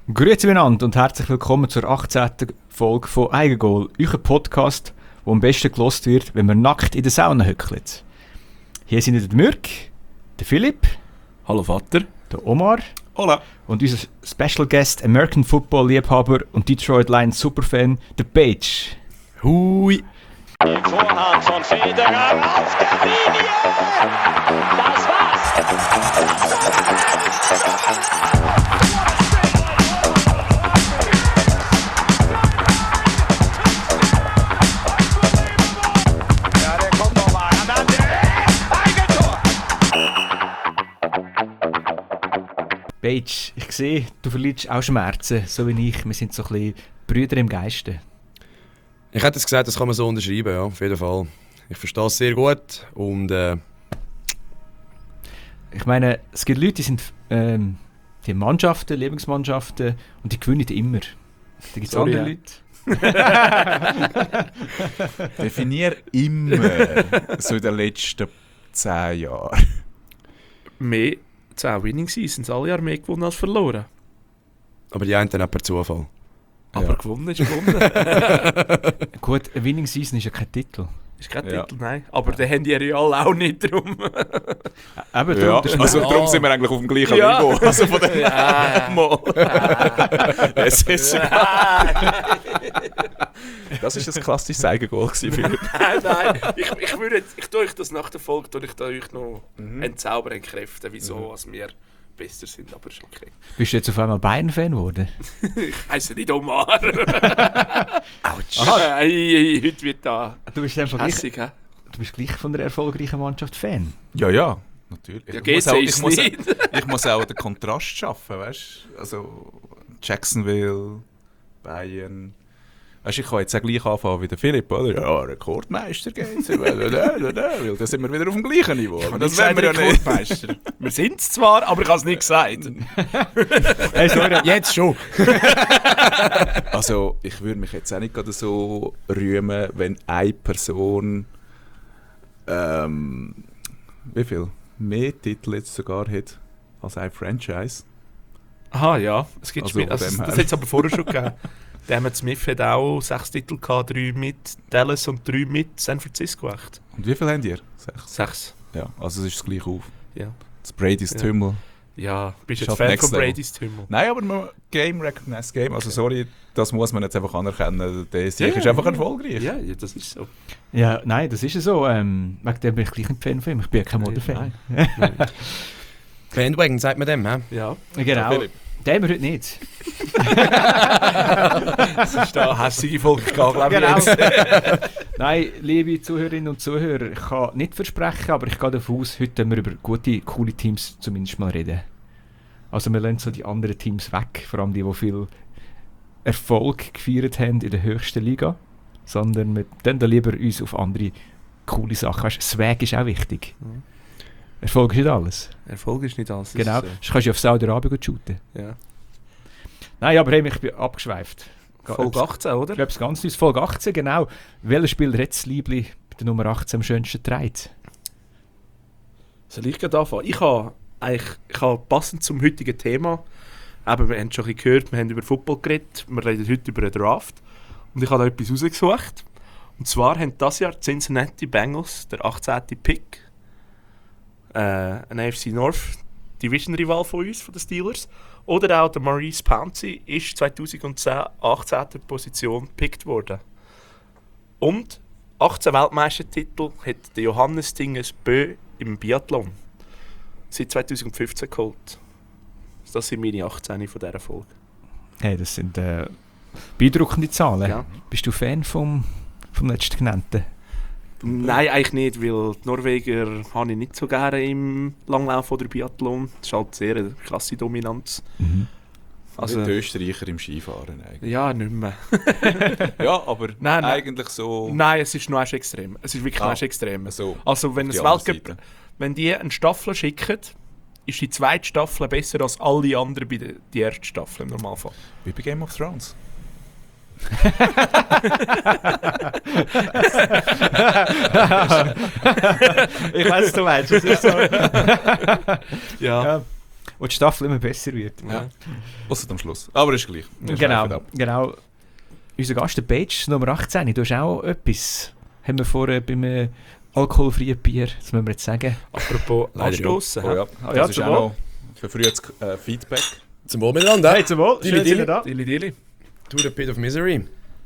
Grüezi miteinander und herzlich willkommen zur 18. Folge von Eigengoal, euer Podcast, der am besten gelost wird, wenn man nackt in der Sauna hückelt. Hier sind der Mürk, der Philipp, hallo Vater, der Omar hola und unser Special Guest, American Football Liebhaber und Detroit Lions Superfan, der Page. Hui. Vorhand von Federer auf der Linie. Das war's. Ja, der kommt noch mal. Eigentor. Page, ich sehe, du verlierst auch Schmerzen, so wie ich. Wir sind so ein bisschen Brüder im Geiste. Ich hätte es gesagt, das kann man so unterschreiben, ja, auf jeden Fall. Ich verstehe es sehr gut und Ich meine, es gibt Leute, die sind die Mannschaften, Lieblingsmannschaften und die gewinnen immer. Da gibt es andere Leute. Definier immer so in den letzten 10 Jahren. Mehr 10 Winning Seasons, alle Jahre mehr gewonnen als verloren. aber die einen dann auch per Zufall. Aber Ja. gewonnen ist gewonnen. Gut, eine Winning Season ist ja kein Titel. Ist kein Ja. Titel, nein. Aber den haben die Real auch nicht drum. Eben, Ja, darum, das ist also ein- darum sind wir eigentlich auf dem gleichen Ja. Niveau. Also von dem Ja. Es ist das ist ein klassisches Eigengoal gewesen, Philipp. Nein. Ich tue euch das nach der Folge euch noch entzaubern, entkräften, wieso als wir besser sind, aber ist okay. Bist du jetzt auf einmal Bayern-Fan geworden? Ich heisse nicht Omar. Autsch. Heute wird da Du bist einfach gleich, hässig, hä? du bist gleich von der erfolgreichen Mannschaft Fan. Ja, natürlich. Ja, Ich muss nicht. ich muss auch den Kontrast schaffen, weißt du? Also Jacksonville, Bayern. Weißt du, ich kann jetzt auch gleich anfangen wie der Philipp, oder? Ja, Rekordmeister geht's. Weil da sind wir wieder auf dem gleichen Niveau. Aber das wollen wir ja nicht. Rekordmeister. Wir sind es zwar, aber ich habe es nicht gesagt. Hey, sorry. Jetzt schon. Also, ich würde mich jetzt auch nicht gerade so rühmen, wenn eine Person wie viel? Mehr Titel jetzt sogar hat als ein Franchise. Aha, ja. Es gibt Also, Spiele. von dem Das her. hat es aber vorher schon gegeben. Der Emmitt Smith hat auch 6 Titel gehabt, 3 mit Dallas und 3 mit San Francisco. Echt. Und wie viel habt ihr? 6. 6. Ja, also es ist das gleich auf. Ja. Das Brady's Ja. Tümmel. Ja, bist du Schafft jetzt Fan Next von Level. Brady's Tümmel? Nein, aber Game recognized Game. Also sorry, das muss man jetzt einfach anerkennen. Der Sieg Ja, ist einfach erfolgreich. Ja, das ist so. Ja, nein, das ist ja so. Wegen dem bin ich gleich ein Fan von ihm. Ich bin ja kein Motor-Fan. Bandwagon, sagt man dem, hä? Ja. Genau. Philipp. Den haben wir heute nicht. Das ist da eine hässliche Folge gegangen, glaube ich. Genau. Jetzt. Nein, liebe Zuhörerinnen und Zuhörer, ich kann nicht versprechen, aber ich gehe davon aus, heute werden wir über gute, coole Teams zumindest mal reden. Also wir lassen so die anderen Teams weg, vor allem die viel Erfolg gefeiert haben in der höchsten Liga, sondern wir dann lieber uns auf andere coole Sachen. Weißt, Swag ist auch wichtig. Mhm. Erfolg ist nicht alles. Erfolg ist nicht alles. Genau, Ist, sonst kannst du auf Saudi-Arabien shooten. ja. Nein, aber hey, ich bin abgeschweift. Folge 18, oder? Ich glaube, es ganz neues, Folge 18, genau. Welches Spiel hat das Liebli bei der Nummer 18 am schönsten getragen? Soll ich gerade anfangen? Ich habe passend zum heutigen Thema, eben, wir haben schon ein bisschen gehört, wir haben über Football geredet, wir reden heute über einen Draft und ich habe da etwas rausgesucht. Und zwar haben dieses Jahr die Cincinnati Bengals der 18. Pick, ein AFC North Division-Rival von uns, von den Steelers, oder auch der Maurice Pouncey ist 2010 18. Position gepickt worden. Und 18 Weltmeistertitel hat der Johannes Dinges Bö im Biathlon seit 2015 geholt. Das sind meine 18 von dieser Folge. Hey, das sind beeindruckende Zahlen. Ja. Bist du Fan vom letzten genannten? Nein, eigentlich nicht, weil die Norweger habe ich nicht so gerne im Langlauf oder Biathlon. Das ist halt sehr eine krasse Dominanz. Also die Österreicher im Skifahren eigentlich. Ja, nicht mehr. Ja, aber Nein. eigentlich so... Nein, es ist noch erst extrem. Es ist wirklich noch erst extrem. So, Also wenn die es andere Weltcup, Seite. wenn die eine Staffel schicken, ist die zweite Staffel besser als alle anderen bei die erste Staffel im Normalfall. Wie bei Game of Thrones. Ich weiß, du meinst. Das ist so. Ja. wo die Staffel immer besser wird. Ja. Ausser am Schluss. Aber ist gleich. Wir schweifen ab. Genau. Unser Gast, der Page, Nummer 18, du hast auch etwas. Haben wir vorher beim alkoholfreien Bier, das müssen wir jetzt sagen. Apropos Leider Anstossen. Oh, ja. ja, Das ist zum auch Wohl. noch verfrühtes Feedback. Zum Wohl miteinander. Hey, zum Wohl. Dili, Schön, Dili. sind ihr da. Dili, Dili. To the pit of misery.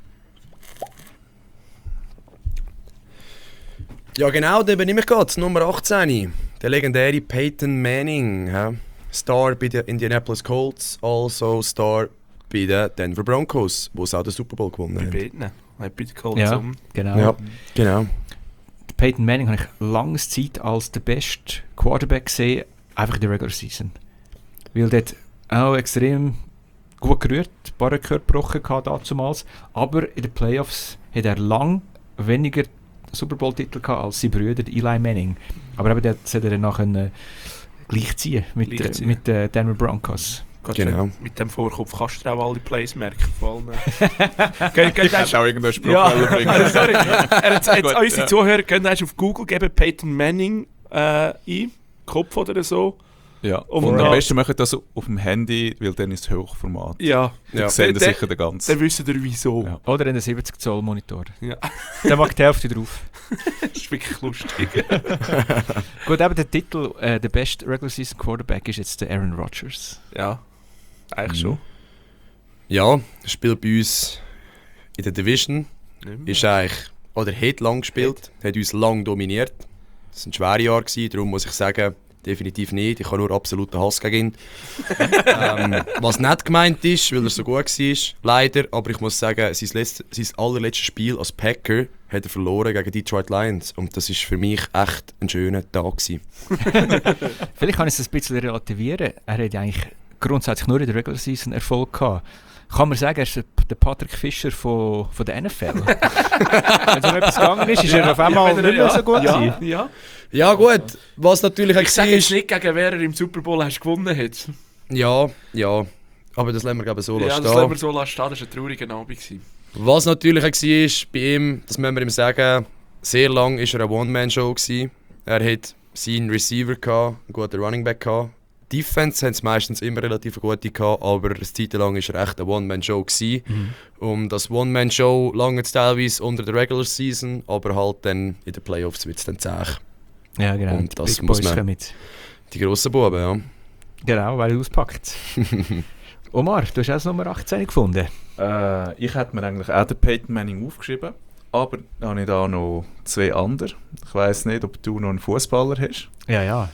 Ja genau, da bin ich gerade. Nummer 18. Der legendäre Peyton Manning. Ja. Star bei den Indianapolis Colts, also Star bei den Denver Broncos, wo es auch den Super Bowl gewonnen Bei haben. beiden. Bei den Colts Ja, um. genau. Ja, genau. Peyton Manning habe ich lange Zeit als der beste Quarterback gesehen, einfach in der Regular Season. Weil dort auch extrem gut gerührt, ein paar Rekorde gebrochen damals, aber in den Playoffs hat er lang weniger Super Bowl-Titel gehabt als sein Brüder Eli Manning. Aber eben das hat er dann nachher gleichziehen mit den Denver Broncos. Genau. Mit dem Vorkopf kannst du auch alle Plays merken. Vor allem. Ich hätte auch irgendeinen Spruch Ja. bringen. Also, sorry. Jetzt Gut, unsere ja. Zuhörer können erst auf Google geben, Peyton Manning ein, Kopf oder so. Ja. Und Und am dann- besten machen das auf dem Handy, weil dann ist es Hochformat. Ja, Ja. Ja. Sehen Der- sicher den ganzen. dann wissen ihr wieso. Ja. Oder in den 70 Zoll Monitor. Ja. Der mag die Hälfte drauf. Das ist wirklich lustig. Gut, eben der Titel, der beste Regular Season Quarterback ist jetzt der Aaron Rodgers. Ja, eigentlich schon. Ja, er spielt bei uns in der Division. Nicht mehr. Ist eigentlich, oder hat lang gespielt, hat uns lang dominiert. Das waren schwere Jahre, darum muss ich sagen, definitiv nicht. Ich habe nur absoluten Hass gegen ihn. Was nicht gemeint ist, weil er so gut war, leider. Aber ich muss sagen, sein allerletztes Spiel als Packer hat er verloren gegen Detroit Lions. Und das war für mich echt ein schöner Tag gewesen. Vielleicht kann ich es ein bisschen relativieren. Er hat ja eigentlich grundsätzlich nur in der Regular Season Erfolg gehabt. Kann man sagen, er ist der Patrick Fischer von der NFL. Wenn es um etwas gegangen ist er auf einmal nicht mehr so gut gewesen. Ja. Ja gut, was natürlich Ich sage jetzt war... nicht, gegen wer er im Super Bowl hast gewonnen hat. Ja, aber das lassen wir glaube ich so Ja, lassen das stehen. lassen wir so lassen stehen. Das war ein trauriger Abend gewesen. Was natürlich war bei ihm, das müssen wir ihm sagen, sehr lang war er eine One-Man-Show gewesen. Er hat seinen Receiver gehabt, einen guten Running Back gehabt. Defense haben es meistens immer relativ gute gehabt, aber eine Zeit lang war er echt eine One-Man-Show gewesen. Und das One-Man-Show lange teilweise unter der Regular Season, aber halt dann in den Playoffs wird es dann zäh. Ja, genau. Und Die das Big muss Boys man- kommen mit. Die grossen Buben, ja. Genau, weil er auspackt. Omar, du hast auch das Nummer 18 gefunden. Ich hätte mir eigentlich auch den Peyton Manning aufgeschrieben, aber dann habe ich da noch zwei andere. Ich weiss nicht, ob du noch einen Fußballer hast. Ja, ja,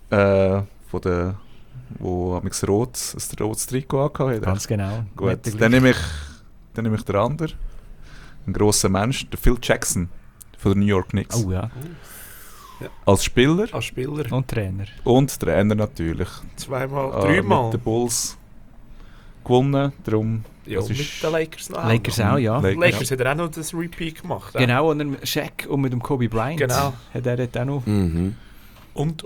Von der, wo ein rotes Trikot angehabt hat. ganz genau. Gut, Nicht der dann nehme ich den anderen. Ein grosser Mensch, der Phil Jackson von den New York Knicks. Oh ja, Als Spieler Als Spieler. und Trainer. und Trainer natürlich. Zweimal, Mit dreimal. den Bulls gewonnen, darum... Ja, das mit ist- den Lakers noch. Lakers auch, ja. Lakers hat er auch noch das Repeat gemacht. Genau, und mit dem Shaq und mit dem Kobe Bryant. Genau. Hat er dort auch noch. Mhm. Und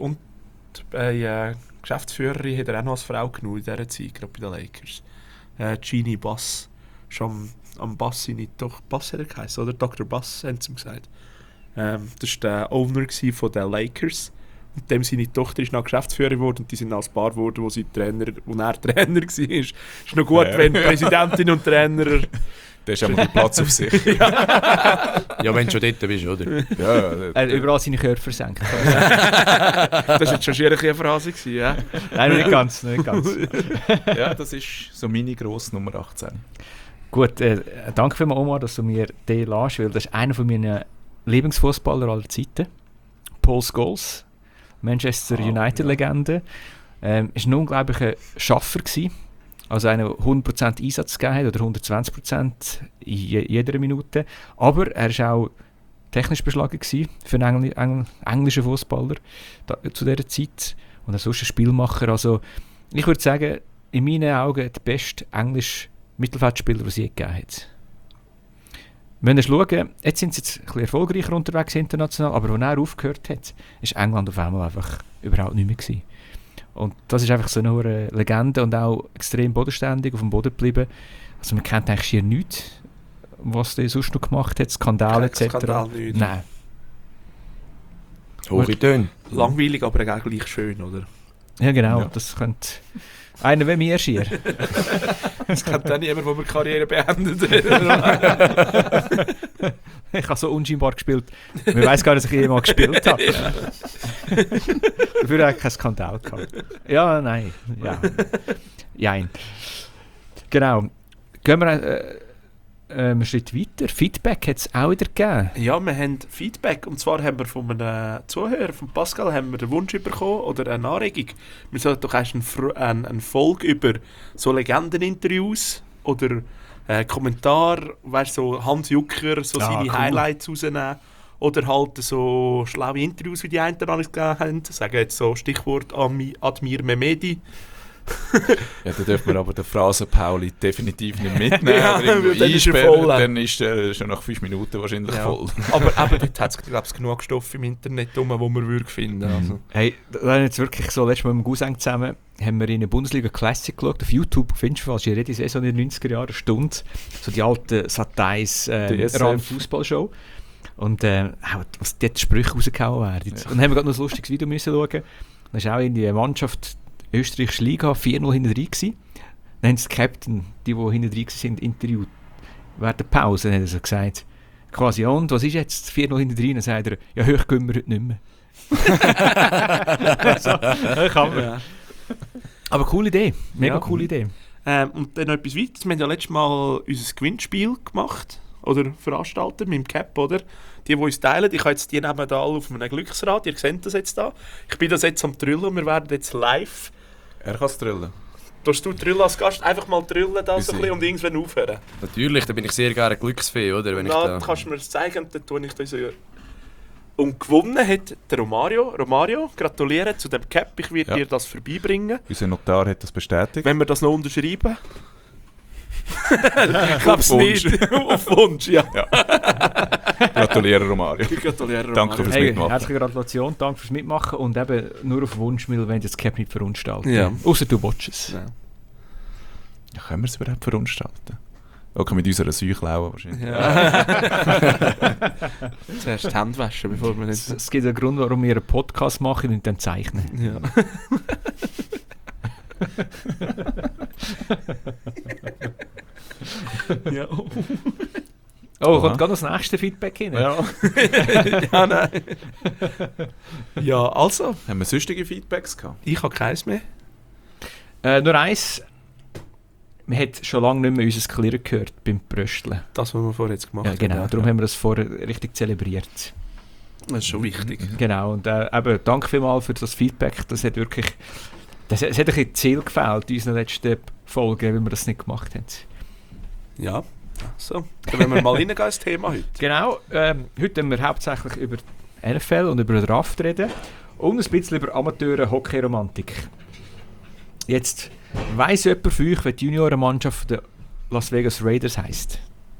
bei Geschäftsführerin hat er auch noch als Frau genommen in dieser Zeit, gerade bei den Lakers. Genie Bass. Schon am Bass seine Tochter, Bass hat er geheißen, oder? Dr. Bass haben sie ihm gesagt. Das war der Owner von den Lakers. Und dem seine Tochter ist noch Geschäftsführerin geworden und die sind als Paar geworden, wo er Trainer war. Ist noch gut, Ja. wenn Präsidentin und Trainer... Der ist einmal den Platz auf sich. Ja, wenn du schon dort bist, oder? Ja, Er hat überall seine Körper versenkt. Das war jetzt schon schier eine Phrase gewesen, ja? Nein, nicht ganz, nicht ganz. ja, das ist so meine grosse Nummer 18. Gut, danke vielmals, Omar, dass du mir den lässt, weil das ist einer von meinen Lieblingsfußballer aller Zeiten. Paul Scholes, Manchester United-Legende. Ist ein unglaublicher Schaffer gewesen. Also einer, der 100% Einsatz gegeben hat, oder 120% in jeder Minute. Aber er war auch technisch beschlagen gewesen für einen englischen Fußballer zu dieser Zeit. Und er sonst ein Spielmacher. Also, ich würde sagen, in meinen Augen der beste englische Mittelfeldspieler, den es je gegeben hat. Wir müssen schauen, jetzt sind sie jetzt ein bisschen erfolgreicher unterwegs international, aber als er aufgehört hat, ist England auf einmal einfach überhaupt nicht mehr gewesen. Und das ist einfach so eine hohe Legende und auch extrem bodenständig auf dem Boden geblieben. Also man kennt eigentlich hier nichts, was der sonst noch gemacht hat, Skandale Kein etc. Skandal nicht. Nein. Hohe Töne. Langweilig, aber auch gleich schön, oder? Ja, genau. Ja. Das könnte einer wie mir schier. Es kennt auch niemand, der eine Karriere beendet. Ich habe so unscheinbar gespielt. Man weiß gar nicht, dass ich jemals gespielt habe. Dafür habe ich keinen Skandal gehabt. Ja, nein. Ja. Jein. Genau. Gehen wir einen Schritt weiter. Feedback hat es auch wieder gegeben. Ja, wir haben Feedback. Und zwar haben wir von einem Zuhörer, von Pascal, haben wir den Wunsch bekommen oder eine Anregung. Wir sollten doch erst eine Folge über so Legendeninterviews oder Kommentar, weißt, so Hans Jucker, so seine cool. Highlights rausnehmen. Oder halt so schlaue Interviews, wie die einen gegeben haben. Sagen jetzt so Stichwort Admir Mehmedi. Ja, da dürfen wir aber den Phrasen-Pauli definitiv nicht mitnehmen. Ja, oder irgendwo dann ist er einsperren, voll. dann ist er schon nach 5 Minuten wahrscheinlich Ja. voll. Aber eben, dort hat es, glaube ich, genug Stoff im Internet rum, wo man würde finden. Also. Hey, da haben jetzt wirklich so, letztes Mal mit dem Cousin zusammen, haben wir in der Bundesliga Classic geschaut. Auf YouTube findest du fast jede Saison in den 90er Jahren eine Stunde. So die alten Satellis DSF. Fußballshow. Und auch, was dort Sprüche rausgehauen werden. Und dann haben wir gerade noch ein lustiges Video müssen schauen. Da ist auch in die Mannschaft Österreichische Liga 4-0 hinten drin gewesen. Dann haben sie den Captain, die hinten drin waren, interviewt. Während der Pause hat er so gesagt, quasi, ja, und was ist jetzt 4-0 hinten drin? Dann sagt er, ja, hoch gehen wir heute nicht mehr. So, kann man. Ja. Aber coole Idee, mega Ja. coole Idee. Und dann noch etwas weiteres. Wir haben ja letztes Mal unser Gewinnspiel gemacht. Oder veranstaltet mit dem Cap, oder? Die uns teilen. Ich habe jetzt die nehmen da alle auf einem Glücksrad. Ihr seht das jetzt da. Ich bin das jetzt am Trüllen und wir werden jetzt live. Er kann es drüllen. Darfst du Trüllen als Gast einfach mal trüllen da so ein bisschen und irgendwann aufhören? Natürlich, da bin ich sehr gerne Glücksfee, oder? Wenn ich Dann da... kannst du mir das zeigen und dann tue ich das so. Und gewonnen hat der Romario. Romario, gratuliere zu dem Cap. Ich werde Ja. dir das vorbeibringen. Unser Notar hat das bestätigt. Wenn wir das noch unterschreiben. Ich glaube es Auf Wunsch. nicht. Auf Wunsch, ja. Gratuliere, Romario. Ich gratuliere Romario. Danke fürs Hey, Mitmachen. herzliche Gratulation, danke fürs Mitmachen und eben nur auf Wunsch, wir wollen das Cap nicht verunstalten. Ja. Außer du watchst es. Ja. Ja, können wir es überhaupt verunstalten? Okay, mit unserer Seuchlaue wahrscheinlich. Zuerst die Hände waschen, bevor wir nicht... Es gibt einen Grund, warum wir einen Podcast machen und dann zeichnen. Ja. Ja. Oh, Aha. kommt gerade noch das nächste Feedback hin. Ja. Ja, nein. Ja, also, Haben wir sonstige Feedbacks gehabt? ich habe keins mehr. Nur eins, man hat schon lange nicht mehr unser Klirren gehört beim Brösteln. Das, was wir vorher jetzt gemacht Ja, genau, haben. darum haben wir das vorher richtig zelebriert. Das ist schon wichtig. Genau, und eben, danke vielmals für das Feedback. Das hat wirklich, es hat ein bisschen Ziel gefehlt in unseren letzten Folgen, weil wir das nicht gemacht haben. Ja, so. Dann wollen wir mal reingehen ins Thema heute. Genau, heute wollen wir hauptsächlich über NFL und über den Draft reden und ein bisschen über Amateure-Hockey-Romantik. Jetzt, weiss jemand von euch, wie die Juniorenmannschaft der Las Vegas Raiders heisst?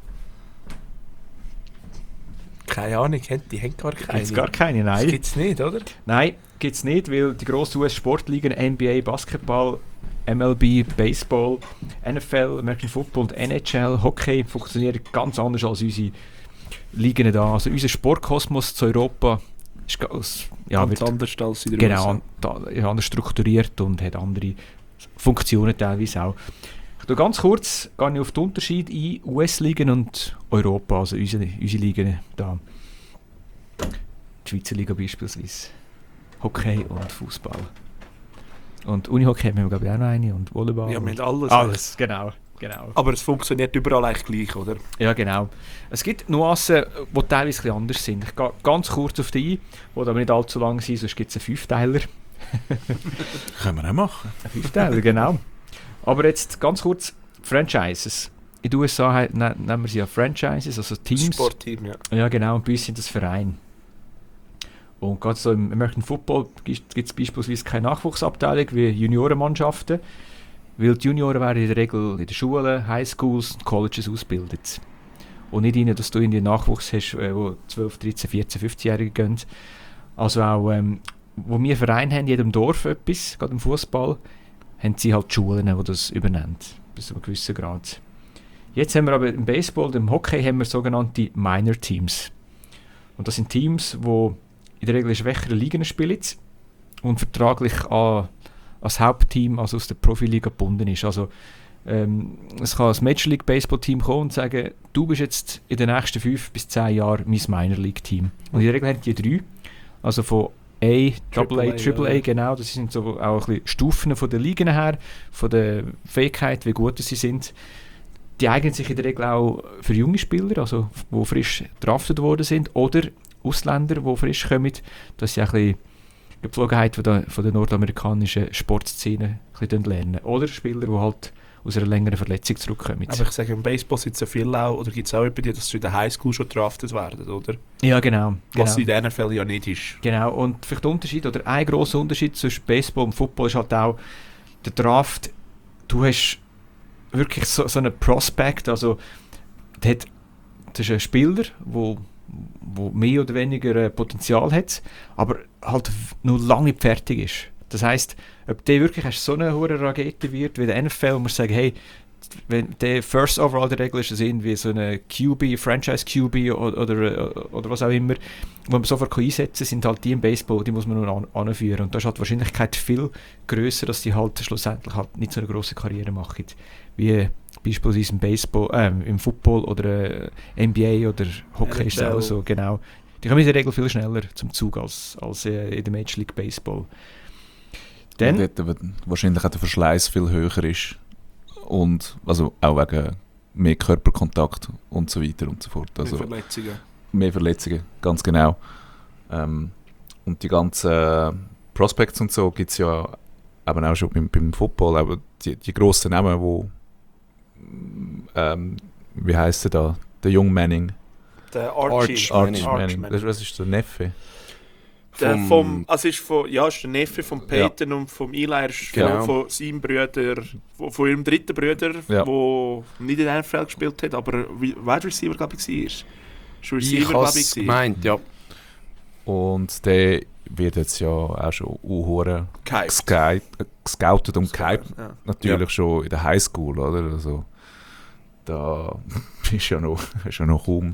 Keine Ahnung, die haben gar keine. Gibt's gar keine, Das nein. gibt es nicht, oder? Nein, gibt es nicht, weil die grossen US-Sportligen NBA, Basketball, MLB, Baseball, NFL, American Football und NHL, Hockey funktionieren ganz anders als unsere Ligen da. Also unser Sportkosmos zu Europa ist Ganz anders als in der genau, ist anders strukturiert und hat andere Funktionen teilweise auch. Ich gehe ganz kurz auf den Unterschied ein, US-Ligen und Europa, also unsere Ligen da. Die Schweizer Liga beispielsweise. Hockey und Fußball. Und Unihockey haben wir, glaube ich, auch noch eine und Volleyball. Ja, wir haben alles. Alles, genau. Aber es funktioniert überall eigentlich gleich, oder? Ja, genau. Es gibt Nuancen, die teilweise ein bisschen anders sind. Ich gehe ganz kurz auf die ein, die aber nicht allzu lang sind, sonst gibt es einen Fünfteiler. Können wir auch machen. Ein Fünfteiler, genau. Aber jetzt ganz kurz, Franchises. In den USA nennen wir sie ja Franchises, also Teams. Sportteam, ja. Ja, genau, und bei uns sind das Vereine. Und gerade so im American Football gibt es beispielsweise keine Nachwuchsabteilung wie Juniorenmannschaften, weil die Junioren werden in der Regel in den Schulen, Highschools und Colleges ausgebildet. Und nicht rein, dass du in den Nachwuchs hast, wo 12, 13, 14, 15-Jährige gehen. Also auch, wo wir Vereine haben, in jedem Dorf etwas, gerade im Fußball, haben sie halt Schulen, die das übernehmen, bis zu einem gewissen Grad. Jetzt haben wir aber im Baseball und im Hockey haben wir sogenannte Minor Teams. Und das sind Teams, die in der Regel in schwächeren Ligen spielen und vertraglich an als Hauptteam, also aus der Profiliga gebunden ist. Also es kann ein Major League Baseball Team kommen und sagen, du bist jetzt in den nächsten 5 bis 10 Jahren mein Minor League Team. Und in der Regel haben die 3, also von A, AA, AAA, genau, das sind so auch ein bisschen Stufen von der Ligen her, von der Fähigkeit, wie gut sie sind. Die eignen sich in der Regel auch für junge Spieler, also die frisch draftet worden sind, oder Ausländer, die frisch kommen, dass sie auch ein bisschen die Gepflogenheit von der nordamerikanischen Sportszene ein bisschen lernen. Oder Spieler, die halt aus einer längeren Verletzung zurückkommen. Aber ich sage, im Baseball sind es ja viel auch, oder gibt es auch bei dir, dass sie in der Highschool schon draftet werden, oder? Ja, genau. Was in der NFL ja nicht ist. Genau, und vielleicht der Unterschied, oder ein grosser Unterschied zwischen Baseball und Football ist halt auch der Draft. Du hast wirklich so einen Prospect, also das ist ein Spieler, wo mehr oder weniger Potenzial hat, aber halt noch lange nicht fertig ist. Das heisst, ob der wirklich so eine hohe Rakete wird wie der NFL, muss sagen, hey, wenn der First Overall der Regel ist, das irgendwie so eine QB, Franchise QB oder was auch immer, wo man sofort einsetzen kann, sind halt die im Baseball, die muss man nur anführen. Und da ist halt die Wahrscheinlichkeit viel grösser, dass die halt schlussendlich halt nicht so eine grosse Karriere machen, wie beispielsweise im Baseball, im Football oder NBA oder Hockey ist es auch so, genau. Die kommen in der Regel viel schneller zum Zug als in der Major League Baseball. Dann, und dort wahrscheinlich auch der Verschleiß viel höher ist. Und also auch wegen mehr Körperkontakt und so weiter und so fort. Also mehr Verletzungen, ganz genau. Und die ganzen Prospects und so gibt es ja eben auch schon beim Football. Aber die grossen Namen, wo wie heisst er da? Der Young Manning. Der Archie Manning. Was ist der Neffe? Ist der Neffe von Peyton und vom Eli, von seinem Bruder, von ihrem dritten Bruder, der nicht in der NFL gespielt hat, aber Wide Receiver, glaube ich, war. Schon Receiver, glaube ich. Gemeint, ja. Und der wird jetzt ja auch schon gescoutet und gehypt. Ja. Natürlich schon in der Highschool, oder? Also, da ist ja noch kaum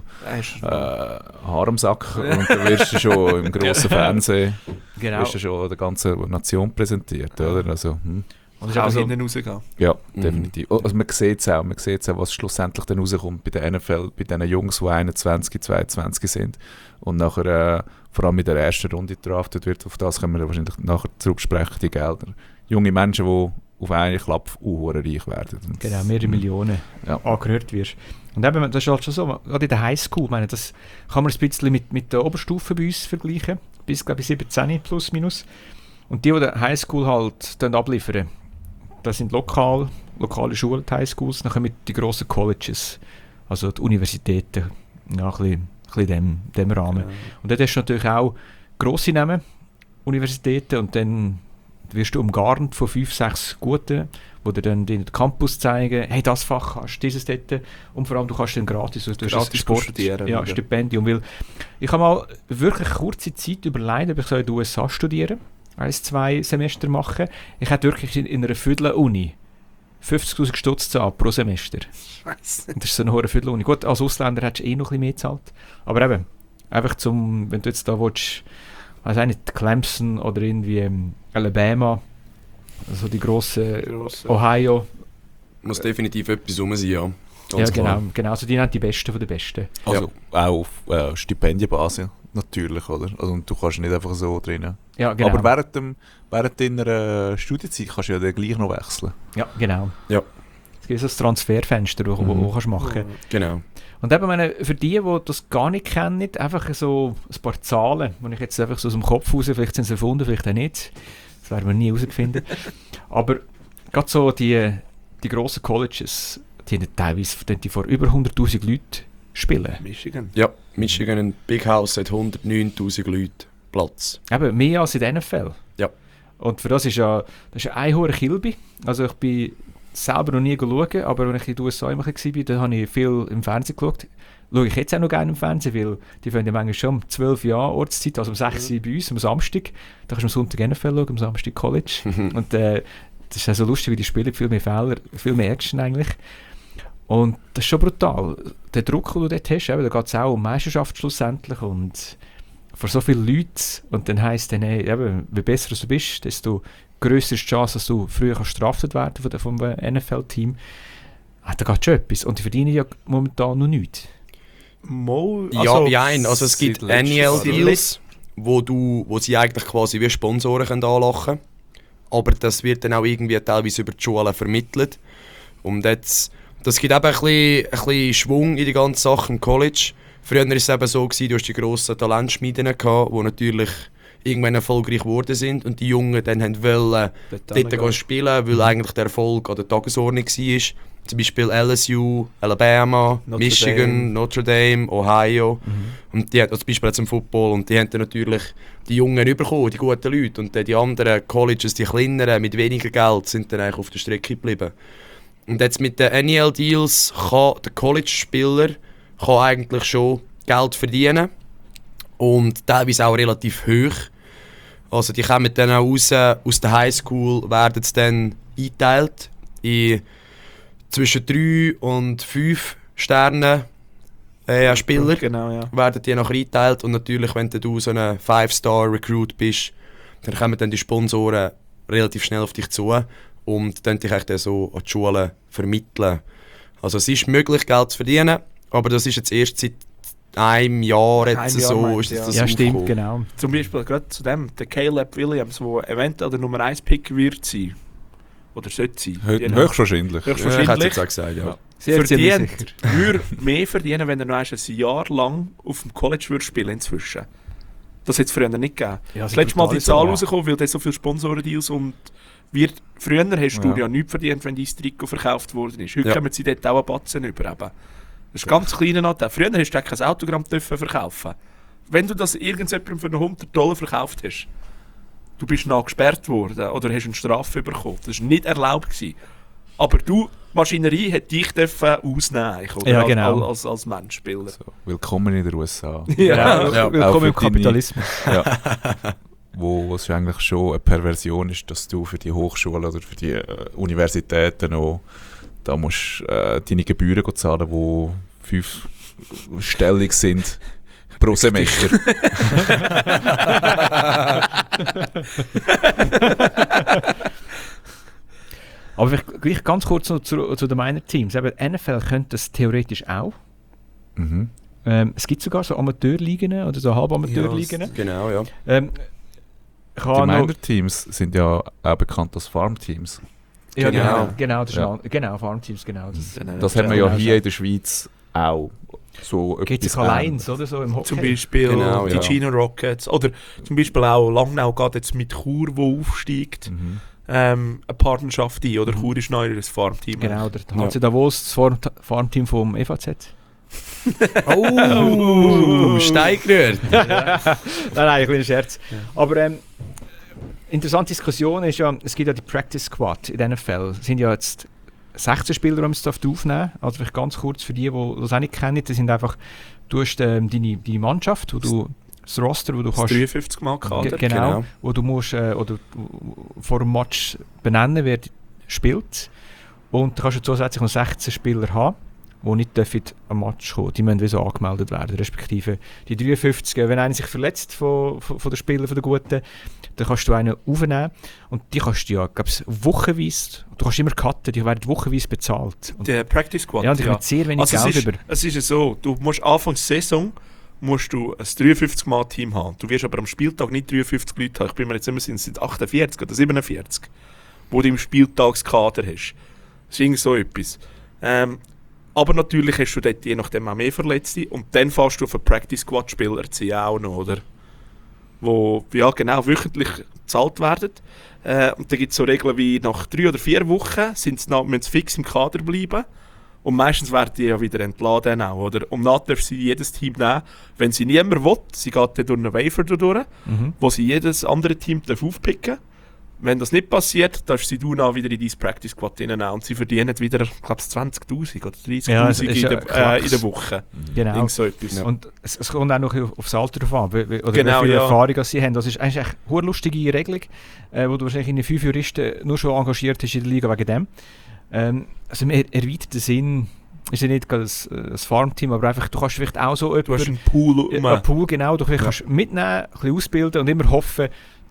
Haar am Sack und da wirst du schon im grossen Fernsehen wirst du schon der ganzen Nation präsentiert, oder? Also, Und das ist auch hinten rausgehen. Ja, definitiv. Also man sieht es auch, was schlussendlich dann rauskommt bei der NFL, bei diesen Jungs, die 21, 22 sind und nachher vor allem in der ersten Runde draftet wird. Auf das können wir wahrscheinlich nachher zurücksprechen, die Gelder. Junge Menschen, die auf einen Klapp reich werden. Und genau, mehrere Millionen angehört wirst. Und eben, das ist halt schon so, gerade in der Highschool, ich meine, das kann man ein bisschen mit der Oberstufe bei uns vergleichen, bis, glaube ich, 17 plus minus. Und die der Highschool halt dann abliefern, das sind lokale Schulen, die Highschools, dann kommen die grossen Colleges, also die Universitäten, ja, ein bisschen dem Rahmen. Ja. Und dort hast du natürlich auch grosse Namen, Universitäten, und dann wirst du umgarnt von 5, 6 Guten, die dir dann den Campus zeigen, hey, das Fach hast du, dieses dort, und vor allem du kannst dann gratis Sport studieren. Ja, Stipendium, weil ich habe mal wirklich kurze Zeit überlegt, ob ich in den USA studieren, 1-2 Semester machen. Ich hätte wirklich in einer Viertel-Uni 50'000 Stutz zahlen pro Semester. Scheiße. Das ist so eine hohe Viertel-Uni. Gut, als Ausländer hättest du noch ein bisschen mehr gezahlt. Aber eben, einfach wenn du jetzt da willst, weiß ich nicht, Clemson oder irgendwie Alabama, also die grosse Ohio. Muss definitiv etwas rum sein, ja. Ja, genau. Also die sind die Besten von den Besten. Also auch auf Stipendienbasis natürlich, oder? Also du kannst nicht einfach so drinnen. Ja, genau. Aber während deiner Studienzeit kannst du ja dann gleich noch wechseln. Ja, genau. Ja. Es gibt so ein Transferfenster, das du machen kannst. Genau. Und eben, für die das gar nicht kennen, einfach so ein paar Zahlen, die ich jetzt einfach so aus dem Kopf raus, vielleicht sind sie erfunden, vielleicht auch nicht. Das werden wir nie herausfinden. Aber gerade so die grossen Colleges, die haben teilweise vor über 100'000 Leuten spielen. Michigan? Ja, Michigan, ein Big House hat 109'000 Leute Platz. Eben, mehr als in der NFL. Ja. Und für das ist ein hoher Kilby. Also ich bin selber noch nie geschaut, aber wenn ich in den USA immer war, dann habe ich viel im Fernsehen geschaut. Schaue ich jetzt auch noch gerne im Fernsehen, weil die fangen ja manchmal schon um 12 Jahre Ortszeit, also um 6 Uhr bei uns, am Samstag. Da kannst du am Sonntag NFL schauen, am Samstag College. Und das ist auch so lustig, wie die spielen, viel mehr Fehler, viel mehr Action eigentlich. Und das ist schon brutal. Der Druck, den du dort hast, da geht es auch um Meisterschaft schlussendlich und vor so vielen Leuten. Und dann heisst dann, hey, wie besser du bist, desto grösser ist die Chance, dass du früher gestraftet werden vom NFL-Team. Da geht schon etwas. Und die verdienen ja momentan noch nichts. Also es gibt NEL-Deals, wo sie eigentlich quasi wie Sponsoren können anlachen können. Aber das wird dann auch irgendwie teilweise über die Schulen vermittelt. Und jetzt, das gibt eben ein bisschen Schwung in die ganze Sache im College. Früher war es eben so, du hast die grossen Talentschmieden gehabt, die natürlich irgendwann erfolgreich geworden sind. Und die Jungen dann wollen dort spielen, weil eigentlich der Erfolg an der Tagesordnung war. Zum Beispiel LSU, Alabama, Michigan, Notre Dame, Ohio. Und die haben zum Beispiel jetzt im Football. Und die haben dann natürlich die Jungen bekommen, die guten Leute. Und dann die anderen Colleges, die kleineren, mit weniger Geld, sind dann eigentlich auf der Strecke geblieben. Und jetzt mit den NEL-Deals kann der College-Spieler eigentlich schon Geld verdienen. Und teilweise auch relativ hoch. Also die kommen dann auch raus, aus der Highschool werden sie dann eingeteilt in zwischen 3 und 5 Sterne Spieler. Genau, ja. Werden die nachher eingeteilt. Und natürlich, wenn du so ein 5-Star-Recruit bist, dann kommen dann die Sponsoren relativ schnell auf dich zu und dann dich dann so an die Schulen vermitteln. Also es ist möglich, Geld zu verdienen, aber das ist jetzt erst seit einem Jahr jetzt so. Ist das ja, stimmt, aufgekommen. genau. Zum Beispiel gerade zu dem, der Caleb Williams, der eventuell der Nummer 1 Pick wird sein. Oder sollte sein. Höchstwahrscheinlich. Ja, ich hätte jetzt auch gesagt, ja. Würde mehr verdienen, wenn er noch ein Jahr lang auf dem College würde spielen inzwischen. Das hätte es früher nicht gegeben. Ja, das letzte Mal die Zahl rausgekommen, weil da so viele Sponsorendeals und früher hast du ja nichts verdient, wenn dein Trikot verkauft worden ist. Heute kommen sie dort auch einen Batzen über. Eben. Das ist ganz kleiner Anteil. Früher hast du kein Autogramm verkaufen. Wenn du das irgendjemandem für $100 verkauft hast, du bist noch gesperrt worden oder hast eine Strafe bekommen. Das war nicht erlaubt gewesen. Aber die Maschinerie hat dich ausnehmen oder? Ja, genau. als Menschspieler. So, willkommen in den USA. Willkommen im Kapitalismus. Wo es eigentlich schon eine Perversion ist, dass du für die Hochschulen oder für die Universitäten noch da musst deine Gebühren zahlen, die 5-stellig sind pro Semester. Aber vielleicht gleich ganz kurz noch zu den Minor-Teams. NFL könnte das theoretisch auch. Mhm. Es gibt sogar so Amateurligen oder so Halbamateurligen. Ja, genau, ja. Die Minor-Teams sind ja auch bekannt als Farm-Teams. Ja, Genau. genau, Farmteams, genau. Das haben wir ja hier in der Schweiz auch. So gibt es Alliance oder so im Hockey? Zum Beispiel Genau, die Gino Rockets oder zum Beispiel auch Langnau geht jetzt mit Chur, wo aufsteigt, eine Partnerschaft ein. Oder Chur ist neu ein Farmteam. Genau, der HC Davos, das Farmteam vom EVZ. Oh, Steigrühr! Nein, ein kleiner Scherz. Aber interessante Diskussion ist ja, es gibt ja die Practice Squad in diesen Fällen. Es sind ja jetzt 16 Spieler, die man aufnehmen. Also vielleicht ganz kurz für die das auch nicht kennen, das sind einfach, du hast deine Mannschaft, wo du das Roster, wo du kannst 53 Mal Kader. Genau, wo du musst oder vor dem Match benennen, wer spielt. Und du kannst ja zusätzlich noch 16 Spieler haben, die nicht am Match kommen. Die müssen wie so angemeldet werden, respektive die 53. Wenn einer sich verletzt von den Spielern, von den Guten, dann kannst du einen aufnehmen und die kannst du ja, glaube ich, wochenweise, du kannst immer cutten, die werden wochenweise bezahlt. Und Der Practice Squad, ja, und ich habe sehr wenig Geld über. Es ist ja so, du musst Anfang der Saison musst du ein 53-Mann-Team haben. Du wirst aber am Spieltag nicht 53 Leute haben. Ich bin mir jetzt immer sicher, es sind 48 oder 47, wo du im Spieltagskader hast. Das ist irgend so etwas. Aber natürlich hast du dort je nachdem auch mehr Verletzte und dann fährst du auf einen Practice-Squad-Spieler ziehen auch noch, oder? Wo genau wöchentlich gezahlt werden. Und dann gibt es so Regeln wie nach 3 oder 4 Wochen müssen sie fix im Kader bleiben. Und meistens werden die ja wieder entladen auch, oder? Und dann darf sie jedes Team nehmen, wenn sie niemand will, sie geht dann durch einen Waiver durch, wo sie jedes andere Team aufpicken darf. Wenn das nicht passiert, darfst sie dann wieder in dein Practice Squad nehmen und sie verdienen wieder, ich glaube, 20'000 oder 30'000 in der Woche. Genau. So etwas. Und es kommt auch noch aufs Alter drauf an, oder genau, wie viel Erfahrung sie haben. Das ist eigentlich eine lustige Regelung, wo du wahrscheinlich in 5 Juristen nur schon engagiert hast in der Liga wegen dem. Also im erweiterten Sinn ist ja nicht gerade ein Farmteam, aber einfach, du kannst vielleicht auch so du hast einen Pool. Einen Pool, genau, du kannst mitnehmen, ein bisschen ausbilden und immer hoffen,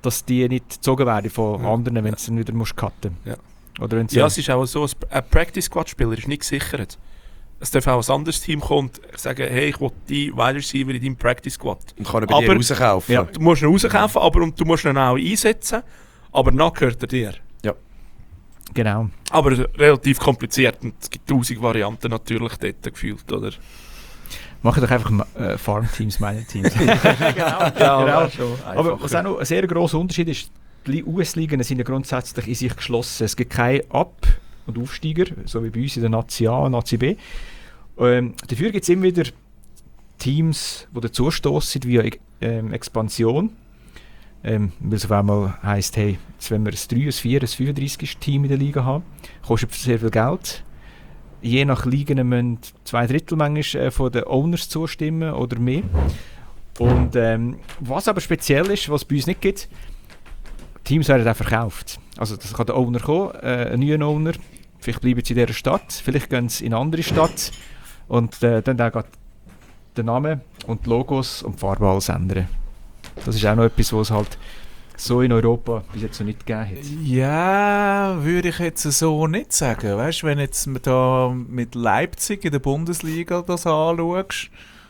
dass die nicht gezogen werden von anderen, wenn du dann wieder musst cutten. Ja. Oder wenn Ja, es ist auch so, ein Practice-Squad-Spieler ist nicht gesichert. Es darf auch ein anderes Team kommen und sagen, hey, ich will die Wide Receiver in deinem Practice-Squad. Und kann er bei dir rauskaufen. Ja. Du musst ihn rauskaufen, aber und du musst ihn auch einsetzen, aber dann gehört er dir. Genau. Aber relativ kompliziert und es gibt 1000 Varianten natürlich dort gefühlt, oder? Mach doch einfach Farmteams, meine Teams. Ja, schon. Aber was auch noch ein sehr grosser Unterschied ist, die US-Ligen sind ja grundsätzlich in sich geschlossen. Es gibt keine Ab- und Aufsteiger, so wie bei uns in der Nazi A und Nazi B. Dafür gibt es immer wieder Teams, die dazustossen via Expansion. Weil es auf einmal heisst, hey, jetzt wenn wir ein 3, ein 4, ein 35 Team in der Liga haben, kostet sehr viel Geld. Je nach Ligen müssen 2/3 manchmal von den Owners zustimmen oder mehr. Und was aber speziell ist, was es bei uns nicht gibt, Teams werden auch verkauft. Also das kann der Owner kommen, ein neuer Owner, vielleicht bleiben sie in dieser Stadt, vielleicht gehen sie in eine andere Stadt und dann geht der Name und die Logos und die Farbe alles ändern. Das ist auch noch etwas, was es halt so in Europa bis jetzt noch nicht gegeben hat. Ja, würde ich jetzt so nicht sagen. Weißt du, wenn jetzt da mit Leipzig in der Bundesliga das anschaust,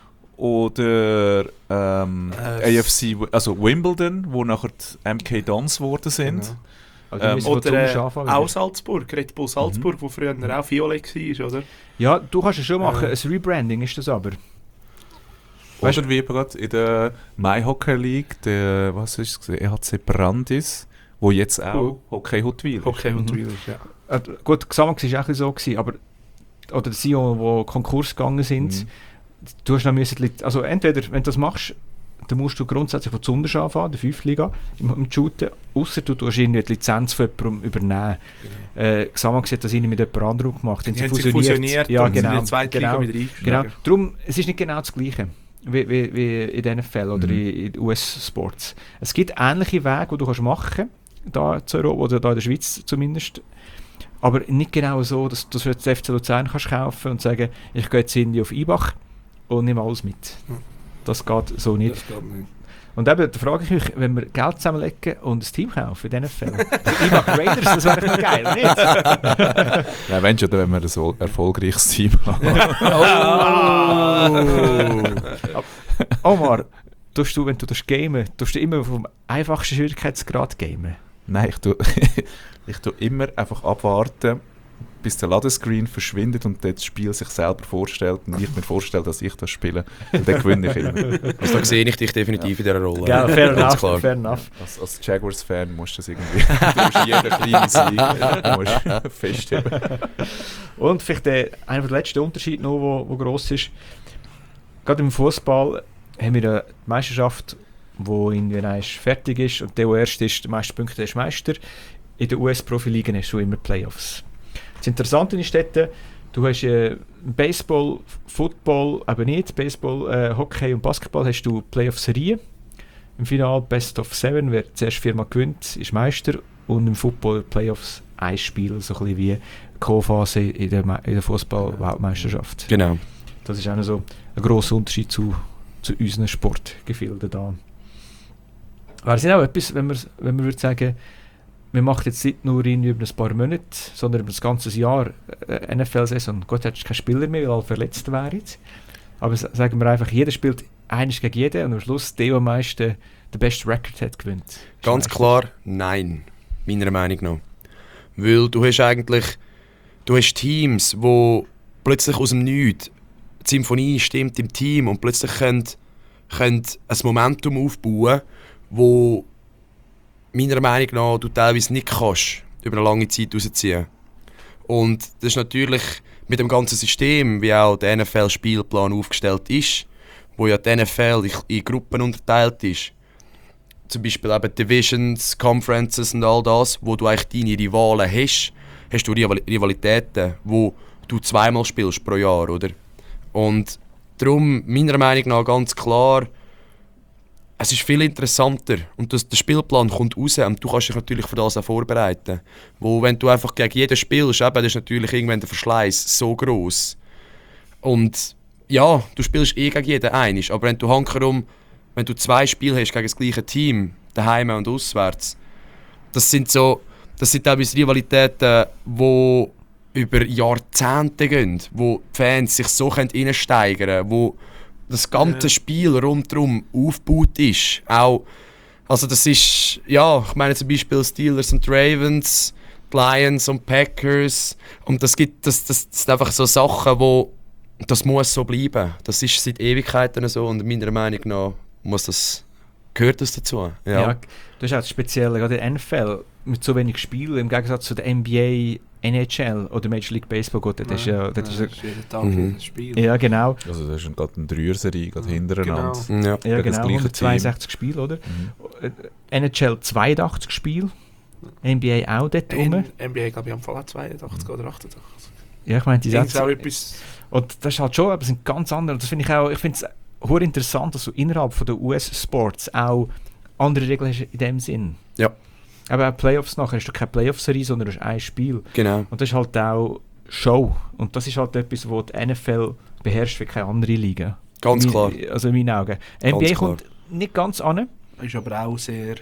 oder AFC, also Wimbledon, wo nachher die MK Dons geworden sind. Genau. Also wir müssen von Oder Zunge anfangen. auch Salzburg, Red Bull Salzburg, wo früher auch Violet war, oder? Ja, du kannst es schon machen, ein Rebranding ist das aber. Weißt du, wie gerade in der My Hockey League, der, was ist es, EHC Brandis, wo jetzt auch Hockey Huttwil ist. Okay, und Wheelers, ja. Gut, Xamax war auch ein bisschen so gewesen, aber oder die Sion, die Konkurs gegangen sind, du hast dann müssen, also entweder, wenn du das machst, dann musst du grundsätzlich von der Untersch anfangen, der 5. Liga, im Shooten, ausser du tust irgendwie die Lizenz von jemandem übernehmen. Xamax hat das mit jemand anderem gemacht, Die haben sich fusioniert ja, und sind genau, in der zweiten Liga wieder genau. eingeschlagen. Darum, es ist nicht genau das Gleiche wie in den NFL oder in US-Sports. Es gibt ähnliche Wege, die du kannst machen kannst, da in Europa oder da in der Schweiz zumindest, aber nicht genau so, dass du jetzt FC Luzern kannst kaufen und sagen, ich gehe jetzt irgendwie auf Ibach und nehme alles mit. Das geht so nicht. Das geht nicht. Und eben, da frage ich mich, wenn wir Geld zusammenlegen und ein Team kaufen in diesen Fällen, die Ibach Raiders, das wäre doch geil, nicht? Ja, wenn schon, wenn wir ein erfolgreiches Team haben. Omar, tust du, wenn du das gamen, tust du immer vom einfachsten Schwierigkeitsgrad gamen? Nein, ich tue immer einfach abwarten, bis der Ladescreen verschwindet und das Spiel sich selber vorstellt und ich mir vorstelle, dass ich das spiele. Und dann gewinne ich immer. Also da sehe ich dich definitiv in dieser Rolle. Ja, fair Ganz enough, klar. fair enough. Als Jaguars-Fan musst du das irgendwie, du musst jeden kleinen Sieg musst festheben. Und vielleicht einer der letzten Unterschiede noch, der gross ist, gerade im Fußball haben wir eine Meisterschaft, die irgendwie fertig ist und der erst ist, der meiste Punkte ist Meister. In der US-Profiligen hast du immer Playoffs. Das Interessante ist dort, du hast Baseball, Football, aber nicht, Baseball, Hockey und Basketball hast du Playoff-Serien. Im Finale Best of 7, wer zuerst 4-mal gewinnt, ist Meister. Und im Football Playoffs ein Spiel, so ein bisschen wie Co-Phase in der Fußball-Weltmeisterschaft. Genau. Das ist auch noch so ein grosser Unterschied zu unseren Sportgefilden da. Wäre es nicht auch etwas, wenn man würde sagen, wir machen jetzt nicht nur über ein paar Monate, sondern über das ganze Jahr NFL-Saison. Gott, hättest du keinen Spieler mehr, weil alle verletzt wären. Aber sagen wir einfach, jeder spielt eines gegen jeden und am Schluss der am meisten den besten Record hat, gewinnt. Ganz klar, nein. Meiner Meinung nach. Weil du hast Teams, die plötzlich aus dem Nichts die Symphonie stimmt im Team und plötzlich können ein Momentum aufbauen, wo meiner Meinung nach du teilweise nicht kannst über eine lange Zeit rausziehen. Und das ist natürlich mit dem ganzen System, wie auch der NFL-Spielplan aufgestellt ist, wo ja die NFL in Gruppen unterteilt ist. Zum Beispiel eben Divisions, Conferences und all das, wo du eigentlich deine Rivalen hast du Rivalitäten, wo du zweimal spielst pro Jahr, oder? Und darum, meiner Meinung nach ganz klar, es ist viel interessanter und der Spielplan kommt raus und du kannst dich natürlich für das auch vorbereiten. Wo, wenn du einfach gegen jeden spielst, eben, das ist natürlich irgendwann der Verschleiß so gross. Und ja, du spielst gegen jeden einig, aber wenn du hankerum, wenn du 2 Spiele hast gegen das gleiche Team, daheim und auswärts. Das sind teilweise Rivalitäten, die über Jahrzehnte gehen, wo die Fans sich so reinsteigern können, wo das ganze Spiel rundherum aufgebaut ist. Auch, also das ist, ja, ich meine zum Beispiel Steelers und Ravens, die Lions und Packers, und das sind einfach so Sachen, wo das muss so bleiben. Das ist seit Ewigkeiten so, und meiner Meinung nach gehört das dazu. Ja, das ist auch speziell, gerade in der NFL, mit so wenig Spielen, im Gegensatz zu der NBA, NHL oder Major League Baseball, gut, das ist jeden Tag ein Spiel. Ja, genau. Also das ist gerade eine Dreier-Serie, gerade hintereinander. Ja. Ja, Gegen das genau, gleiche 162 Spiele, oder? NHL 82 Spiele, NBA auch dort rum. NBA, glaube ich, am Fall auch 82 oder 88. Ja, ich meine, die Das ist Sätze... auch etwas... Und das ist halt schon, aber sind ganz andere. Und das finde ich auch, ich finde es sehr interessant, dass du innerhalb von der US-Sports auch andere Regeln hast in dem Sinn. Ja. Aber auch Playoffs nachher hast du keine Playoff-Serie, sondern du hast ein Spiel. Genau. Und das ist halt auch Show. Und das ist halt etwas, was die NFL beherrscht wie keine andere Liga. Ganz klar. Also in meinen Augen. NBA klar. kommt nicht ganz an. Ist aber auch sehr...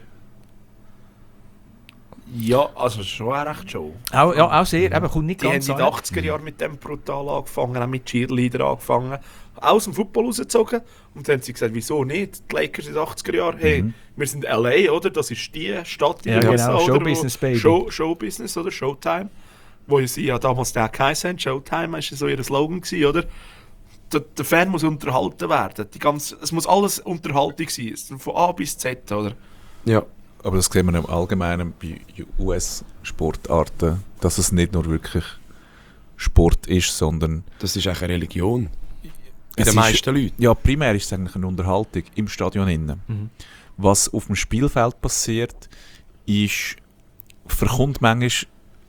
Ja, also schon auch recht schon. Auch sehr, aber kommt nicht Die haben ganz in an. den 80er Jahren mit dem brutal angefangen, haben mit Cheerleader angefangen, aus dem Football rausgezogen. Und dann haben sie gesagt, wieso nicht? Die Lakers in den 80er Jahren, hey, wir sind LA, oder? Das ist die Stadt in Ja, den genau, USA, oder? Showbusiness, Baby. Showbusiness, oder? Showtime. Wo sie ja damals den geheißen haben. Showtime war so ihr Slogan gewesen, oder? Der Fan muss unterhalten werden. Es muss alles Unterhaltung sein. Von A bis Z, oder? Ja. Aber das sehen wir im Allgemeinen bei US-Sportarten, dass es nicht nur wirklich Sport ist, sondern... Das ist eigentlich eine Religion. Bei Es den ist- meisten Leuten. Ja, primär ist es eigentlich eine Unterhaltung im Stadion innen. Was auf dem Spielfeld passiert, verkommt manchmal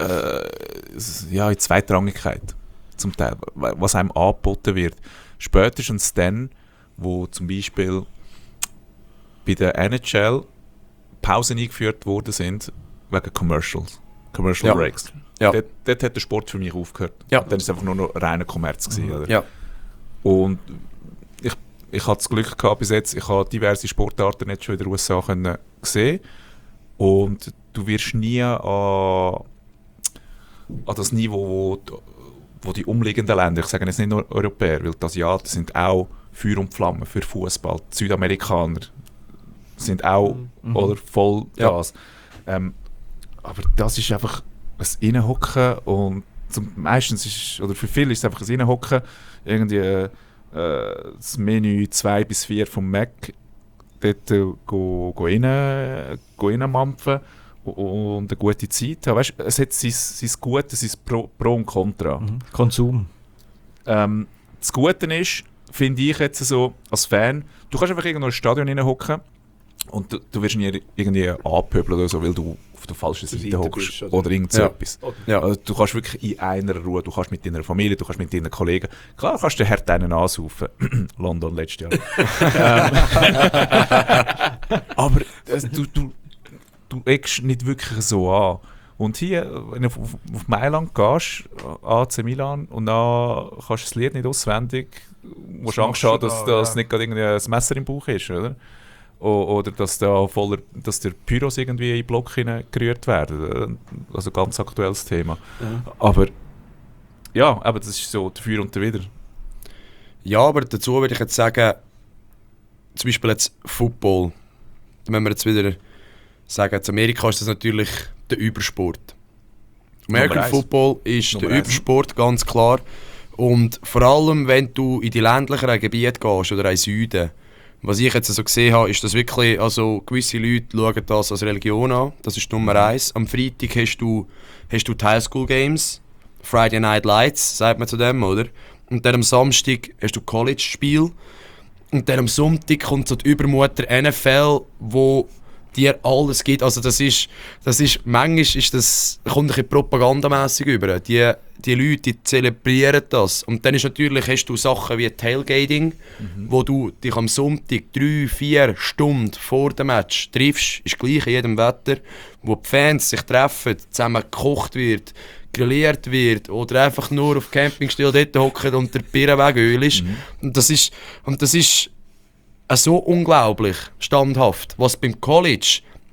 in Zweitrangigkeit zum Teil, was einem angeboten wird. Spätestens dann, wo zum Beispiel bei der NHL Pausen eingeführt worden sind wegen Commercial Ja. Breaks. Ja. Dort hat der Sport für mich aufgehört. Ja. Dann ist es einfach nur noch reiner Kommerz gewesen, oder? Ja. Und ich hatte das Glück gehabt bis jetzt, ich habe diverse Sportarten jetzt schon in den USA können sehen. Und du wirst nie an das Niveau, wo die umliegenden Länder, ich sage jetzt nicht nur Europäer, weil die Asiaten sind auch Feuer und Flamme für Fußball. Die Südamerikaner sind auch oder voll Ja. das. Aber das ist einfach ein Innenhocken und meistens ist, oder für viele ist es einfach ein Innenhocken, irgendwie das Menü 2 bis 4 vom Mac dort reinmampfen und eine gute Zeit haben. Weißt, es hat sein Gute, sein Pro und Contra. Konsum. Das Gute ist, finde ich jetzt so als Fan, du kannst einfach irgendwo in ein Stadion reinhocken und du wirst nie irgendwie angepöbelt oder so, weil du auf der falschen Seite Seite hockst bist, oder irgend so Ja. etwas. Ja. Also, du kannst wirklich in einer Ruhe, du kannst mit deiner Familie, du kannst mit deinen Kollegen, klar kannst du hart einen ansaufen. London letztes Jahr. Aber du eckst nicht wirklich so an. Und hier, wenn du auf Mailand gehst, AC Milan, und dann kannst du das Lied nicht auswendig, musst Was Angst haben, machst du dass da, das ja. nicht gerade irgendwie ein Messer im Bauch ist, oder? Oder dass der Pyros irgendwie in den Block gerührt werden. Also ganz aktuelles Thema. Ja. Aber ja, aber das ist so der Für und der Wider. Ja, aber dazu würde ich jetzt sagen, zum Beispiel jetzt Football. Da müssen wir jetzt wieder sagen, in Amerika ist das natürlich der Übersport. American Nummer eins. Football ist Nummer der eins. Übersport, ganz klar. Und vor allem, wenn du in die ländlicheren Gebiete gehst oder in den Süden, was ich jetzt so gesehen habe, ist das wirklich, also gewisse Leute schauen das als Religion an, das ist Nummer 1. Am Freitag hast du die Highschool Games, Friday Night Lights, sagt man zu dem, oder? Und dann am Samstag hast du College-Spiel. Und dann am Sonntag kommt so die Übermutter NFL, wo dir alles gibt. Also das ist manchmal ist das, kommt ein bisschen propagandamässig über. Die Leute, die zelebrieren das. Und dann ist natürlich, hast du Sachen wie Tailgating, wo du dich am Sonntag 3-4 Stunden vor dem Match triffst, ist gleich in jedem Wetter, wo die Fans sich treffen, zusammen gekocht wird, grilliert wird oder einfach nur auf Campingstil dort hocken und der Bier wegöl ist. Und das ist so unglaublich standhaft. Was beim College,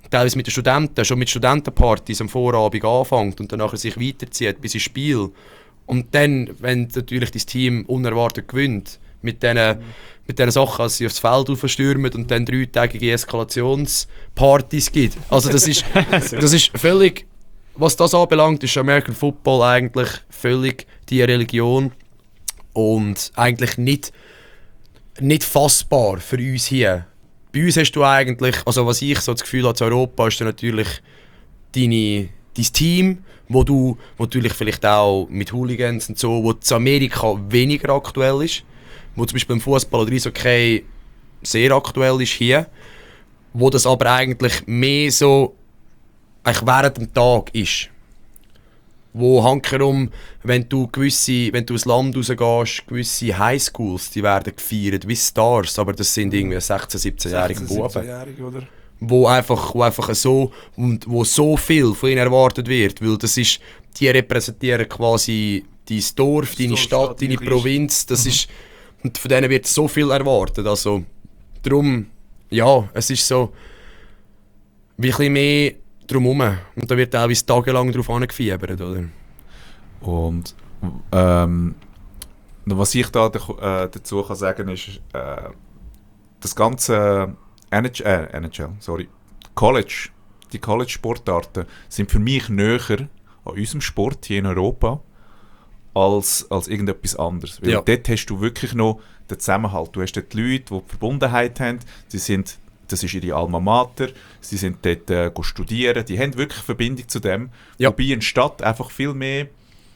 teilweise mit den Studenten, schon mit Studentenpartys am Vorabend anfängt und dann nachher sich weiterzieht bis ins Spiel. Und dann, wenn natürlich dein Team unerwartet gewinnt, mit diesen Sachen, als sie aufs Feld aufstürmen und dann 3-tägige Eskalationspartys gibt. Also das ist völlig, was das anbelangt, ist American Football eigentlich völlig die Religion und eigentlich nicht fassbar für uns hier. Bei uns hast du eigentlich, also was ich so das Gefühl habe, zu Europa ist dann natürlich dein Team, wo du natürlich vielleicht auch mit Hooligans und so, wo zu Amerika weniger aktuell ist, wo zum Beispiel im Fußball oder Eishockey sehr aktuell ist hier, wo das aber eigentlich mehr so eigentlich während dem Tag ist. Wo hankerum, wenn du ins Land rausgehst, gewisse Highschools, die werden gefeiert wie Stars, aber das sind irgendwie 16-, 17-jährige Buben. Oder? Wo einfach so und wo so viel von ihnen erwartet wird, weil das ist, die repräsentieren quasi dein Dorf, deine Stadt, deine Provinz, das ist, und von denen wird so viel erwartet, also darum, ja, es ist so wie ein bisschen mehr drumherum und da wird teilweise tagelang drauf angefiebert, oder? Und was ich da dazu kann sagen ist, das ganze die College-Sportarten sind für mich näher an unserem Sport hier in Europa als irgendetwas anderes. Weil dort hast du wirklich noch den Zusammenhalt. Du hast dort die Leute, die Verbundenheit haben, das ist ihre Alma Mater, sie sind dort studieren, die haben wirklich Verbindung zu dem. Ja. Wobei in der Stadt einfach viel mehr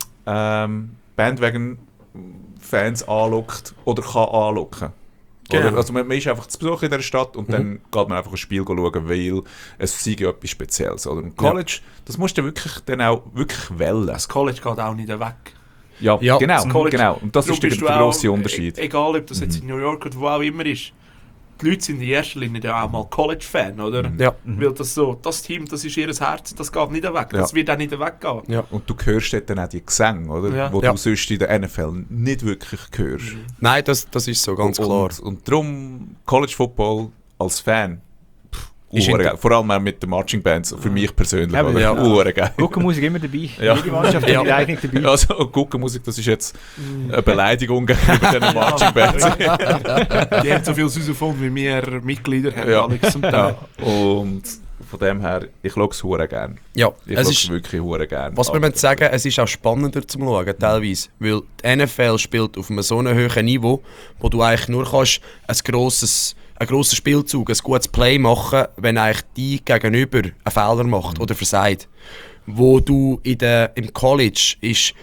Bandwagon-Fans anlockt oder kann anlocken. Genau. Oder? Also man ist einfach zu Besuch in dieser Stadt und dann geht man einfach ein Spiel schauen, weil es sei etwas Spezielles. Oder? Im College, das musst du wirklich dann auch wirklich wählen. Das College geht auch nicht weg. Ja, Ja, genau, das College- genau. Und das Darum ist der bist du grosse auch, Unterschied. Egal, ob das jetzt in New York oder wo auch immer ist. Die Leute sind in erster Linie ja auch mal College-Fan, oder? Ja. Weil das Team, das ist ihr Herz, das geht nicht weg. Das Ja. wird auch nicht weggehen. Ja. Und du hörst dort dann auch die Gesänge, oder? Ja. Wo Ja. du sonst in der NFL nicht wirklich hörst. Nein, das ist so, ganz klar. Und darum College Football als Fan, Ist geil. Vor allem auch mit den Marching Bands, für mich persönlich. Ja, oder? ja. Geil. Guckenmusik immer dabei. Ja. Jede Mannschaft hat ihre eigene dabei. Also Guckenmusik, das ist jetzt eine Beleidigung gegenüber den Marching Bands. Die haben so viel Sousaphon wie wir Mitglieder haben, Ja. Alex, zum Teil. Und von dem her, ich schaue es hure gerne. Ja, Ich es schaue ist, es wirklich hure gerne. was wir müssen sagen, es ist auch spannender zum Schauen, teilweise. Weil die NFL spielt auf einem so einem hohen Niveau, wo du eigentlich nur kannst einen grossen Spielzug, ein gutes Play machen, wenn eigentlich die Gegenüber einen Fehler macht oder versagt. Wo du im College ist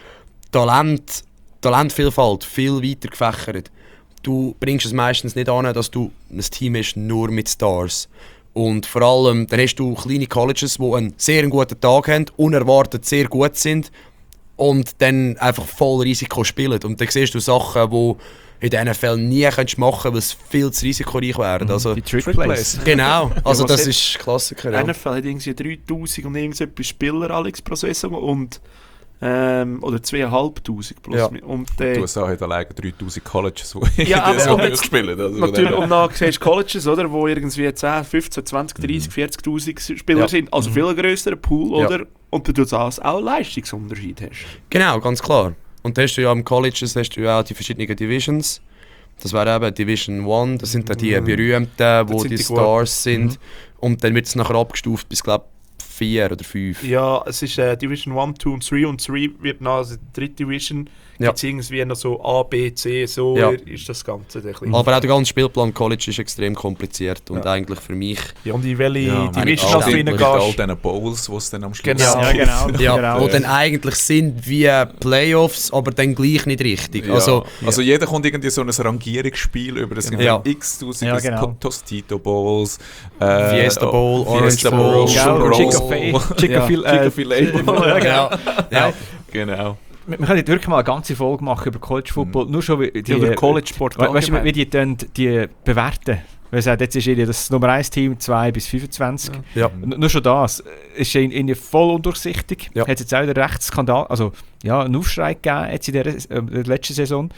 Talentvielfalt viel weiter gefächert. Du bringst es meistens nicht an, dass du ein Team hast nur mit Stars. Und vor allem, dann hast du kleine Colleges, die einen sehr guten Tag haben, unerwartet sehr gut sind und dann einfach voll Risiko spielen. Und dann siehst du Sachen, die in der NFL nie machen könntest, weil es viel zu risikoreich wären. Also, Die Trick Plays. genau, also was das hat- ist Klassiker. Die Ja. NFL hat irgendwie 3000 und irgendetwas Spieler, Alex, pro Saison und oder 2500 plus. Ja. Und, Die USA hat alleine 3000 Colleges, die Ja, aber- so und jetzt- spielen. Also natürlich, und dann siehst du Colleges, oder, wo irgendwie 10, 15, 20, 30, 40'000 Spieler Ja. sind. Also viel grösserer Pool, Ja. oder? Und du auch Leistungsunterschied hast. Genau, ganz klar. Und dann hast du ja am College hast du ja auch die verschiedenen Divisions. Das wäre eben Division 1, das sind dann die berühmten, wo sind die die Stars sind. Und dann wird es nachher abgestuft bis, glaube 4 oder 5. Ja, es ist Division 1, 2 und 3 und 3 wird nach also die dritte Division, Ja. beziehungsweise noch so A, B, C, so Ja. ist das Ganze. Ein bisschen. Aber auch der ganze Spielplan College ist extrem kompliziert und eigentlich für mich... Ja, und in welche Ja, Division all das du den- mit all reingehst. diesen Bowls, die es dann am Schluss Genau. Ja, genau. Ja, genau. wo dann eigentlich sind wie Playoffs, aber dann gleich nicht richtig. Ja. Also, Also jeder kommt irgendwie so ein Rangierungsspiel über, das sind Ja. x-tausend Ja, genau. Tostito Bowls, Fiesta Bowl, Fiesta Orange Bowl, Bowl, Genau, Rose Chick-fil-A. Bowl. Chick-fil-A Bowl. Ja, genau. ja, ja. Genau. Wir können jetzt wirklich mal eine ganze Folge machen über College Football. Nur schon wie die, Oder College-Sport. weißt du, wie die bewerten. Weil sagt, jetzt ist ihnen das Nummer 1 Team 2 bis 25. Ja. Nur schon das ist ihnen voll undurchsichtig. Ja. Hat es jetzt auch einen Rechtsskandal, also ja, einen Aufschrei gegeben jetzt in der letzten Saison.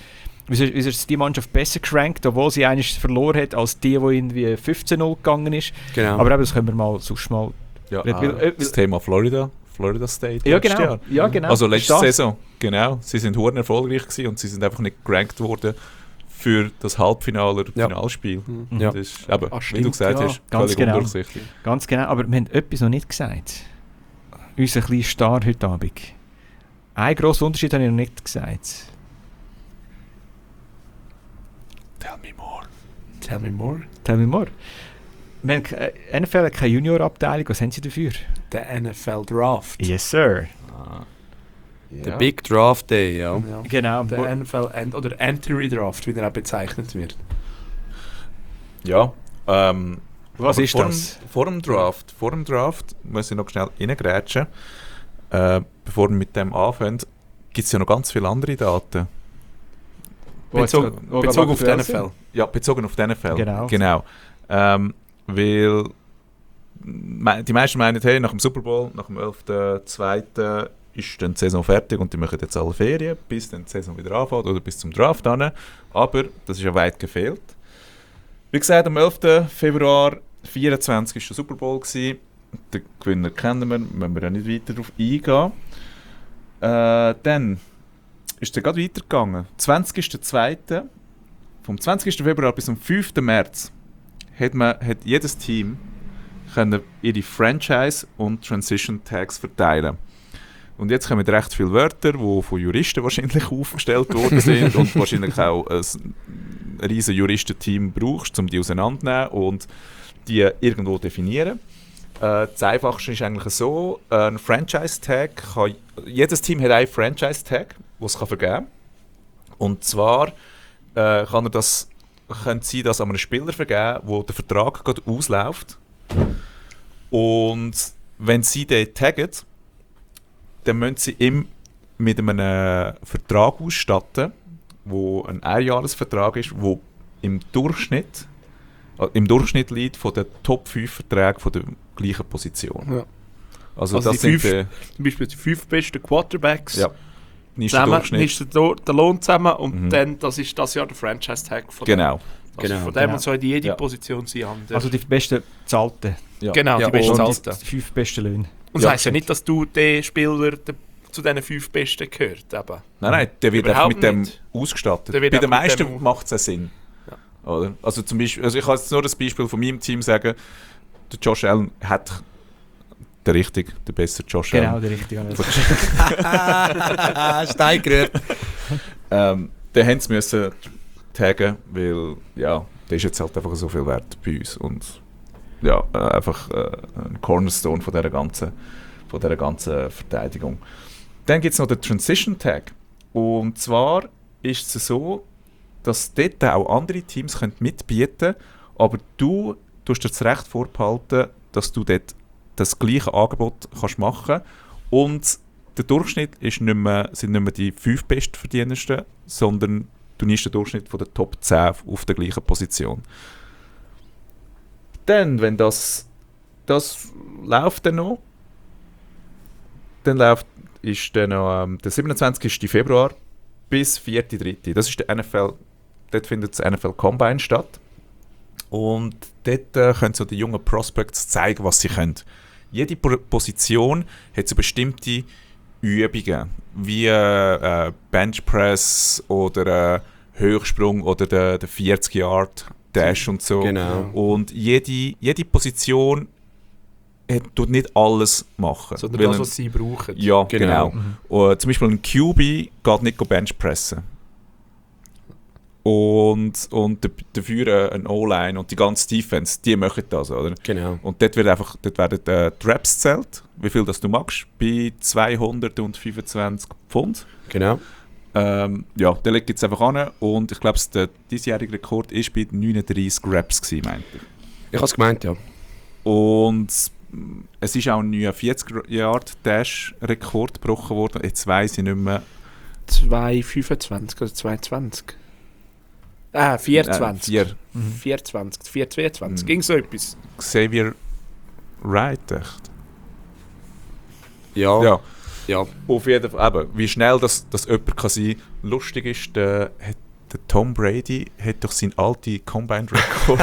wieso ist die Mannschaft besser gerankt, obwohl sie eigentlich verloren hat, als die irgendwie 15-0 gegangen ist. Genau. Aber eben, das können wir mal sonst mal... Ja, Weil- das Thema Florida State. Ja, letztes genau. Jahr. Ja, genau. Also letzte Ist das? Saison, genau. Sie sind hure erfolgreich gewesen und sie sind einfach nicht gerankt worden für das Halbfinale oder Ja. Finalspiel. Ja. Das ist eben, wie stimmt, du gesagt ja. hast, Ganz völlig genau. undurchsichtig. Ganz genau, aber wir haben etwas noch nicht gesagt. Unser kleiner Star heute Abend. Einen grossen Unterschied habe ich noch nicht gesagt. Tell me more. Tell me more. Tell me more. Wir haben NFL hat keine Junior-Abteilung, was haben sie dafür? Der NFL Draft. Yes, sir. Der Big Draft Day, ja. Ja. Genau. Der NFL oder Entry Draft, wie er auch bezeichnet wird. Ja, Was aber ist vor das? Vor dem Draft muss ich noch schnell reingrätschen. Bevor wir mit dem anfangen, gibt es ja noch ganz viele andere Daten. Bezogen auf die NFL. Ja, bezogen auf die NFL. Genau. Weil die meisten meinen, hey, nach dem Super Bowl, nach dem 11.2. ist dann die Saison fertig und die machen jetzt alle Ferien, bis dann die Saison wieder anfängt oder bis zum Draft an. Aber das ist ja weit gefehlt. Wie gesagt, am 11. Februar 2024 war der Super Bowl gewesen. Den Gewinner kennen wir, müssen wir ja nicht weiter darauf eingehen. Dann ist es gerade weitergegangen. 20.02. Vom 20. Februar bis zum 5. März hat jedes Team können ihre Franchise- und Transition-Tags verteilen. Und jetzt kommen recht viele Wörter, die von Juristen wahrscheinlich aufgestellt worden sind und wahrscheinlich auch ein riesiges Juristenteam brauchst, um die auseinanderzunehmen und die irgendwo definieren. Das Einfachste ist eigentlich so, ein Franchise-Tag jedes Team hat einen Franchise-Tag, den es vergeben kann. Und zwar könnte es sein, dass an einen Spieler vergeben, wo der Vertrag gerade ausläuft. Und wenn sie den taggen, dann müssen sie ihn mit einem Vertrag ausstatten, wo ein Einjahresvertrag ist, wo im Durchschnitt liegt von den Top 5 Verträgen von der gleichen Position. Ja. Also Also das die sind fünf- Zum Beispiel die 5 besten Quarterbacks. ja, nicht der Zusammen Durchschnitt. ist der Lohn zusammen und Mhm. dann, das ist das Jahr der Franchise-Tag von Genau. dem. Also Genau. von dem Genau. und so in jede Ja. Position sie haben. Also die besten Zahlten. Ja. Genau, Ja, die besten und Zahlten. Die 5 besten Löhne. Und das Ja, heisst ja nicht, dass du den Spieler zu diesen 5 Besten gehört. Eben. Nein, der wird einfach Überhaupt mit dem nicht. ausgestattet. Der wird Bei den einfach mit meisten dem- macht es Sinn. Oder? Also zum Beispiel, also ich kann jetzt nur das Beispiel von meinem Team sagen, der Josh Allen hat der bessere Josh Genau, Allen. der richtige. Steigerert. Den haben sie müssen taggen, weil ja, der ist jetzt halt einfach so viel wert bei uns und ja, einfach ein Cornerstone von dieser ganzen Verteidigung. Dann gibt es noch den Transition Tag. Und zwar ist es so, dass dort auch andere Teams mitbieten können, aber du tust dir das Recht vorbehalten, dass du dort das gleiche Angebot kannst machen und der Durchschnitt ist sind nicht mehr die 5 Bestverdienersten, sondern du nimmst den Durchschnitt von der Top 10 auf der gleichen Position. Dann, wenn das läuft dann noch, ist dann noch der 27. Februar bis 4.3. Das ist der NFL, dort findet das NFL Combine statt. Und dort können so die jungen Prospects zeigen, was sie können. Jede Position hat so bestimmte Übungen, wie Benchpress oder Höchsprung oder der 40-Yard-Dash und so. Genau. Und jede Position tut nicht alles machen. Sondern Weil das, was sie brauchen. ja, Genau. genau. Zum Beispiel ein QB geht nicht Benchpressen. Und dafür ein O-Line und die ganze Defense, die machen das, oder? Genau. Und dort werden die Reps zählt, wie viel das du magst, bei 225 Pfund. Genau. Ja, der liegt jetzt einfach an und ich glaube, der diesjährige Rekord war bei 39 Reps gewesen, meinte ich. Ich habe es gemeint, ja. Und es ist auch ein neuer 40-Yard-Dash-Rekord gebrochen worden. Jetzt weiss ich nicht mehr. 2,25 oder 2,20. 4,20. 4,20, 4,22. Ging so etwas. Xavier Wright, echt? Ja. Ja, Ja. auf jeden Fall. Eben, wie schnell das jemand kann sein kann. Lustig ist, der Tom Brady hat doch seinen alten Combine-Rekord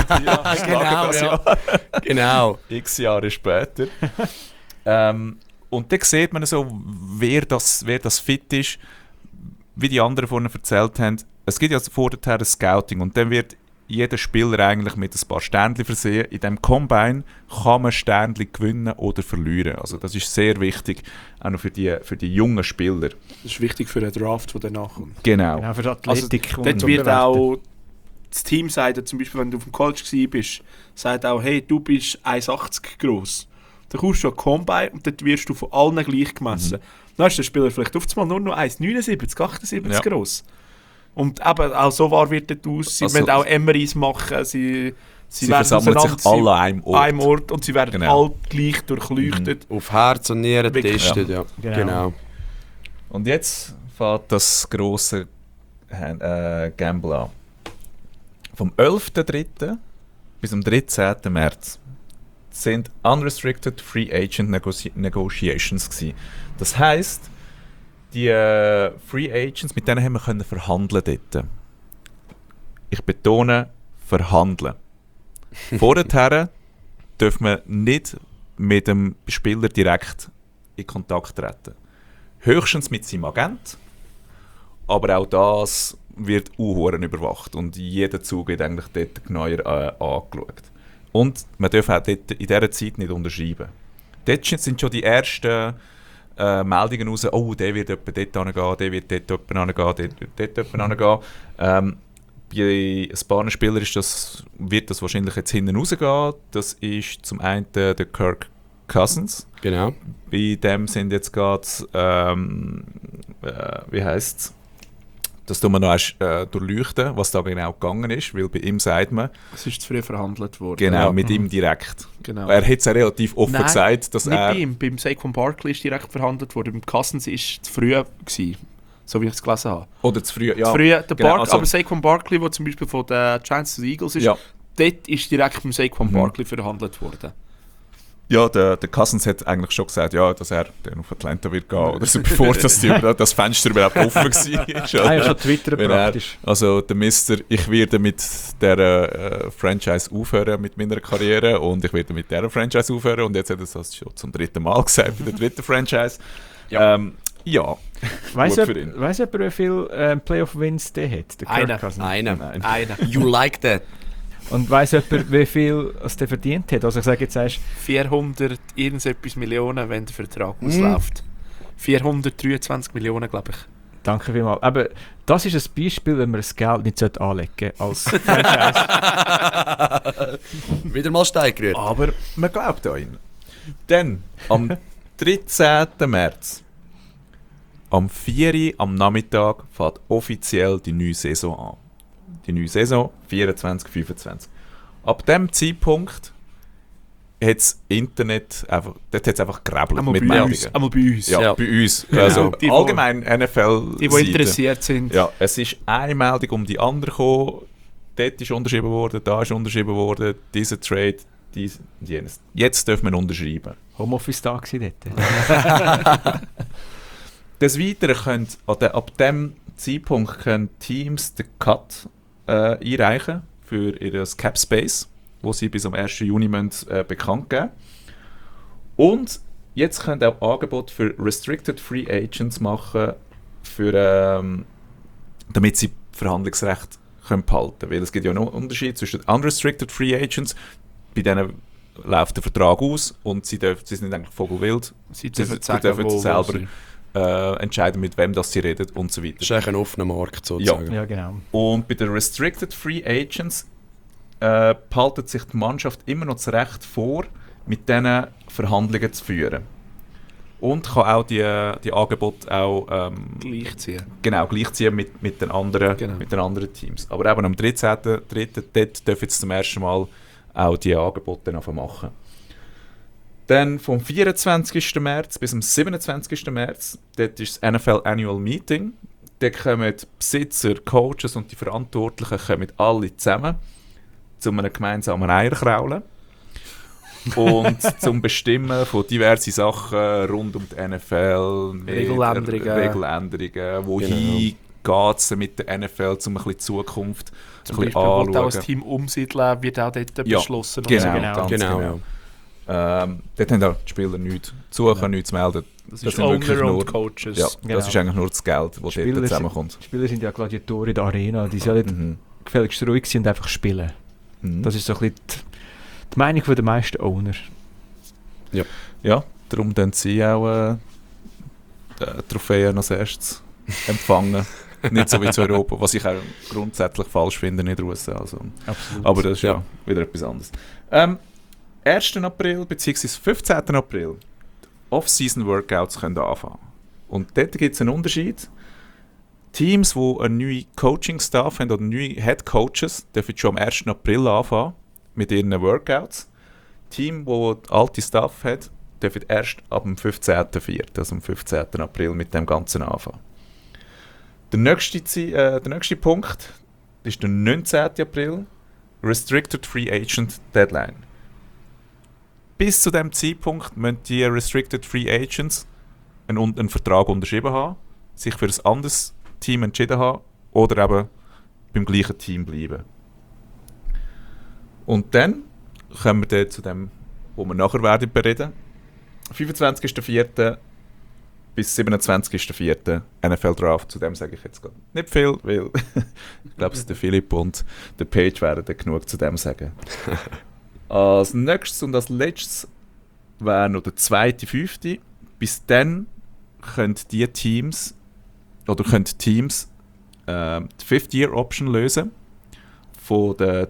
Genau. x Jahre später. Und dann sieht man so, wer das fit ist, wie die anderen vorhin erzählt haben. Es gibt ja vorher ein Scouting und dann wird jeder Spieler eigentlich mit ein paar Sternchen versehen. In diesem Combine kann man Sternchen gewinnen oder verlieren. Also das ist sehr wichtig, auch noch für die jungen Spieler. Das ist wichtig für den Draft, der danach kommt. Genau. Ja, für die Athletik. Also, dort wird auch das Team sagen, zum Beispiel wenn du auf dem College warst, sagt auch, hey, du bist 1,80 groß. Dann kommst du an Combine und dort wirst du von allen gleich gemessen. Dann ist der Spieler vielleicht auf einmal nur noch 1,79, 78 groß. Und eben auch so wahr wird das aus. Sie werden auch MRIs machen, sie werden versammeln sich alle an einem Ort und sie werden alle gleich durchleuchtet. Auf Herz und Nieren Wirklich. getestet, ja. Genau. Und jetzt fährt das grosse Gamble an. Vom 11.03. bis zum 13. März sind Unrestricted Free Agent Negotiations gewesen. Das heisst, die Free Agents, mit denen haben wir können verhandeln dort. Ich betone, verhandeln. Vorher dürfen wir nicht mit dem Spieler direkt in Kontakt treten. Höchstens mit seinem Agent, aber auch das wird überwacht und jeder Zug wird eigentlich dort genauer angeschaut. Und man darf auch dort in dieser Zeit nicht unterschreiben. Dort sind schon die ersten Meldungen raus, oh, der wird jemand dort hingehen, der wird dort jemand hingehen, der wird dort jemand hingehen. Bei ein paar Spielern wird das wahrscheinlich jetzt hinten rausgehen. Das ist zum einen der Kirk Cousins. Genau. Bei dem sind jetzt gerade, wie heisst es? Das tun wir noch erst durchleuchten, was da genau gegangen ist, weil bei ihm sagt man... Es ist zu früh verhandelt worden. Genau, mit ihm direkt. Genau. Er hat es ja relativ offen gesagt, dass nicht er... bei ihm. Beim Saquon Barkley ist direkt verhandelt worden. Beim Cousins war es zu früh gewesen, so wie ich es gelesen habe. Oder zu früh, ja. Zu früh, genau, also, aber Saquon Barkley, der zum Beispiel von den Giants zu den Eagles ist, dort ist direkt beim Saquon Barkley verhandelt worden. Ja, der Cousins hat eigentlich schon gesagt, ja, dass er dann auf Atlanta wird gehen, oder so, bevor das Fenster überhaupt offen war. Ja, schon Twitter praktisch. Also der Mister, ich werde mit dieser Franchise aufhören mit meiner Karriere und ich werde mit dieser Franchise aufhören und jetzt hat er das schon zum 3. Mal gesagt, bei der 3. Franchise. Ja. Weiss jemand, wie viele Playoff-Wins der hat? Der Kirk Cousins? Einer. You like that. Und weiss jemand, wie viel der verdient hat? Also ich sage jetzt erst 400 irgendetwas Millionen, wenn der Vertrag ausläuft. 423 Millionen, glaube ich. Danke vielmals. Aber das ist ein Beispiel, wenn man das Geld nicht anlegen sollte als Franchise. Wieder mal steigert. Aber man glaubt an ihn. Dann, am 13. März, am 4 Uhr am Nachmittag, fängt offiziell die neue Saison an. Die neue Saison 24-25. Ab diesem Zeitpunkt hat das Internet einfach, dort hat's einfach gerebelt mit Meldungen. Einmal bei uns. Ja, bei uns. Also Die, allgemein NFL. Die interessiert sind. Ja, es ist eine Meldung um die andere gekommen. Dort ist unterschrieben worden, da ist unterschrieben worden, dieser Trade, dies und jenes. Jetzt dürfen wir unterschreiben. Homeoffice da gewesen dort. Des Weiteren können ab diesem Zeitpunkt können Teams den Cut einreichen für ihr Cap Space, wo sie bis am 1. Juni bekannt geben. Und jetzt können auch Angebote für Restricted Free Agents machen, damit sie Verhandlungsrecht können behalten. Weil es gibt ja noch einen Unterschied zwischen Unrestricted Free Agents, bei denen läuft der Vertrag aus und sie sind eigentlich vogelwild. Sie dürfen sagen, selber entscheiden, mit wem das sie reden und so weiter. Das ist eigentlich ein offener Markt sozusagen. Ja, genau. Und bei den Restricted Free Agents behaltet sich die Mannschaft immer noch das Recht vor, mit denen Verhandlungen zu führen. Und kann auch die Angebote auch gleichziehen. Genau, gleichziehen mit den anderen Teams. Aber eben am 13.3. dort dürfen jetzt zum ersten Mal auch die Angebote machen. Dann vom 24. März bis zum 27. März, dort ist das NFL Annual Meeting. Dort kommen die Besitzer, Coaches und die Verantwortlichen kommen alle zusammen zu einem gemeinsamen Eierkraulen und zum Bestimmen von diversen Sachen rund um die NFL, Regeländerungen, wohin geht es mit der NFL, um ein bisschen die Zukunft Zum ein bisschen Beispiel wollte auch anzuschauen. ein Team umsiedeln, wird auch dort Ja, beschlossen. und Genau, so. ganz Genau, genau. Dort haben auch die Spieler nichts zu suchen, nichts zu melden. Das Das ist sind wirklich Owner nur- und Coaches. Ja, Genau. das ist eigentlich nur das Geld, das dort Spieler zusammenkommt. Die Spieler sind ja Gladiatoren in der Arena, die sollen Mhm. gefälligst ruhig sein und einfach spielen. Mhm. Das ist so ein bisschen die Meinung der meisten Owner. Ja, darum dann sie auch die Trophäen als erstes empfangen. Nicht so wie zu Europa, was ich auch grundsätzlich falsch finde in den USA. Also. Absolut. Aber das ist ja wieder etwas anderes. 1. April bzw. 15. April Off-Season-Workouts können anfangen. Und dort gibt es einen Unterschied. Teams, die einen neuen Coaching-Staff haben oder neue Head-Coaches, dürfen schon am 1. April anfangen mit ihren Workouts. Team, das alte Staff hat, dürfen erst ab dem 15.04., also am 15. April mit dem Ganzen anfangen. Der nächste Punkt ist der 19. April, Restricted Free Agent Deadline. Bis zu diesem Zeitpunkt müssen die Restricted Free Agents einen Vertrag unterschrieben haben, sich für ein anderes Team entschieden haben oder eben beim gleichen Team bleiben. Und dann kommen wir dann zu dem, wo wir nachher werden bereden. 25.04. bis 27.04. NFL Draft. Zu dem sage ich jetzt gerade nicht viel, weil ich glaube, der Philipp und der Page werden dann genug zu dem sagen. Als nächstes und als letztes wäre noch der 2.05. Bis dann können die Teams die Fifth Year Option lösen von der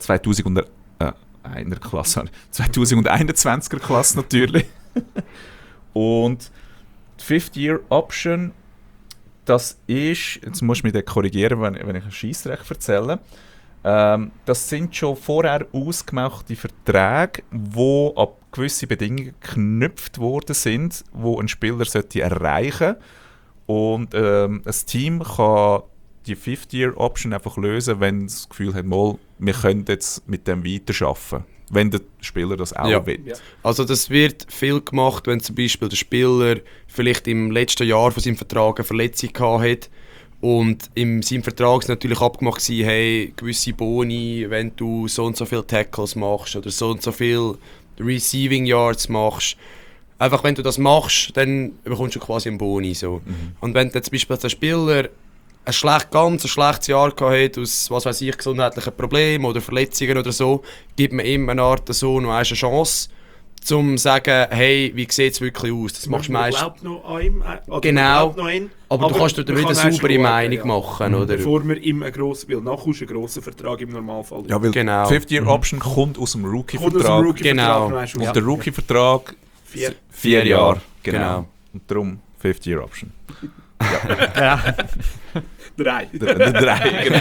2021er Klasse natürlich. Und die Fifth Year Option, das ist, jetzt musst du mich dann korrigieren, wenn ich einen Scheissdreck erzähle, das sind schon vorher ausgemachte Verträge, die ab gewisse Bedingungen geknüpft worden sind, die ein Spieler sollte erreichen sollte. Und ein Team kann die Fifth Year Option einfach lösen, wenn es das Gefühl hat, mal, wir können jetzt mit dem weiterarbeiten, wenn der Spieler das auch will. Ja. Also das wird viel gemacht, wenn zum Beispiel der Spieler vielleicht im letzten Jahr von seinem Vertrag eine Verletzung gehabt hat und in seinem Vertrag ist natürlich abgemacht gewesen, hey, gewisse Boni, wenn du so und so viele Tackles machst oder so und so viele Receiving Yards machst. Einfach wenn du das machst, dann bekommst du quasi einen Boni. So. Und wenn dann zum Beispiel der Spieler ein schlechtes Jahr gehabt hat, aus was weiß ich, gesundheitlichen Problemen oder Verletzungen oder so, gibt man ihm eine Art so noch eine Chance, um zu sagen, hey, wie sieht es wirklich aus? Das machst du meist. glaubt noch an ihm. Oder Genau. man glaubt noch an ihn, Aber du kannst dir man wieder kann eine auch saubere schauen, Meinung ja. machen, oder? Bevor man ihm einen grossen, weil nachher ist ein grosser Vertrag im Normalfall. Ja, weil Genau. die Fifth Year Option kommt aus dem Kommt aus Rookie-Vertrag. dem Rookie-Vertrag Genau. noch eins Und raus. der Rookie-Vertrag 4 Jahre. Genau. Und darum Fifth Year Option. Ja. 3. Der 3, genau.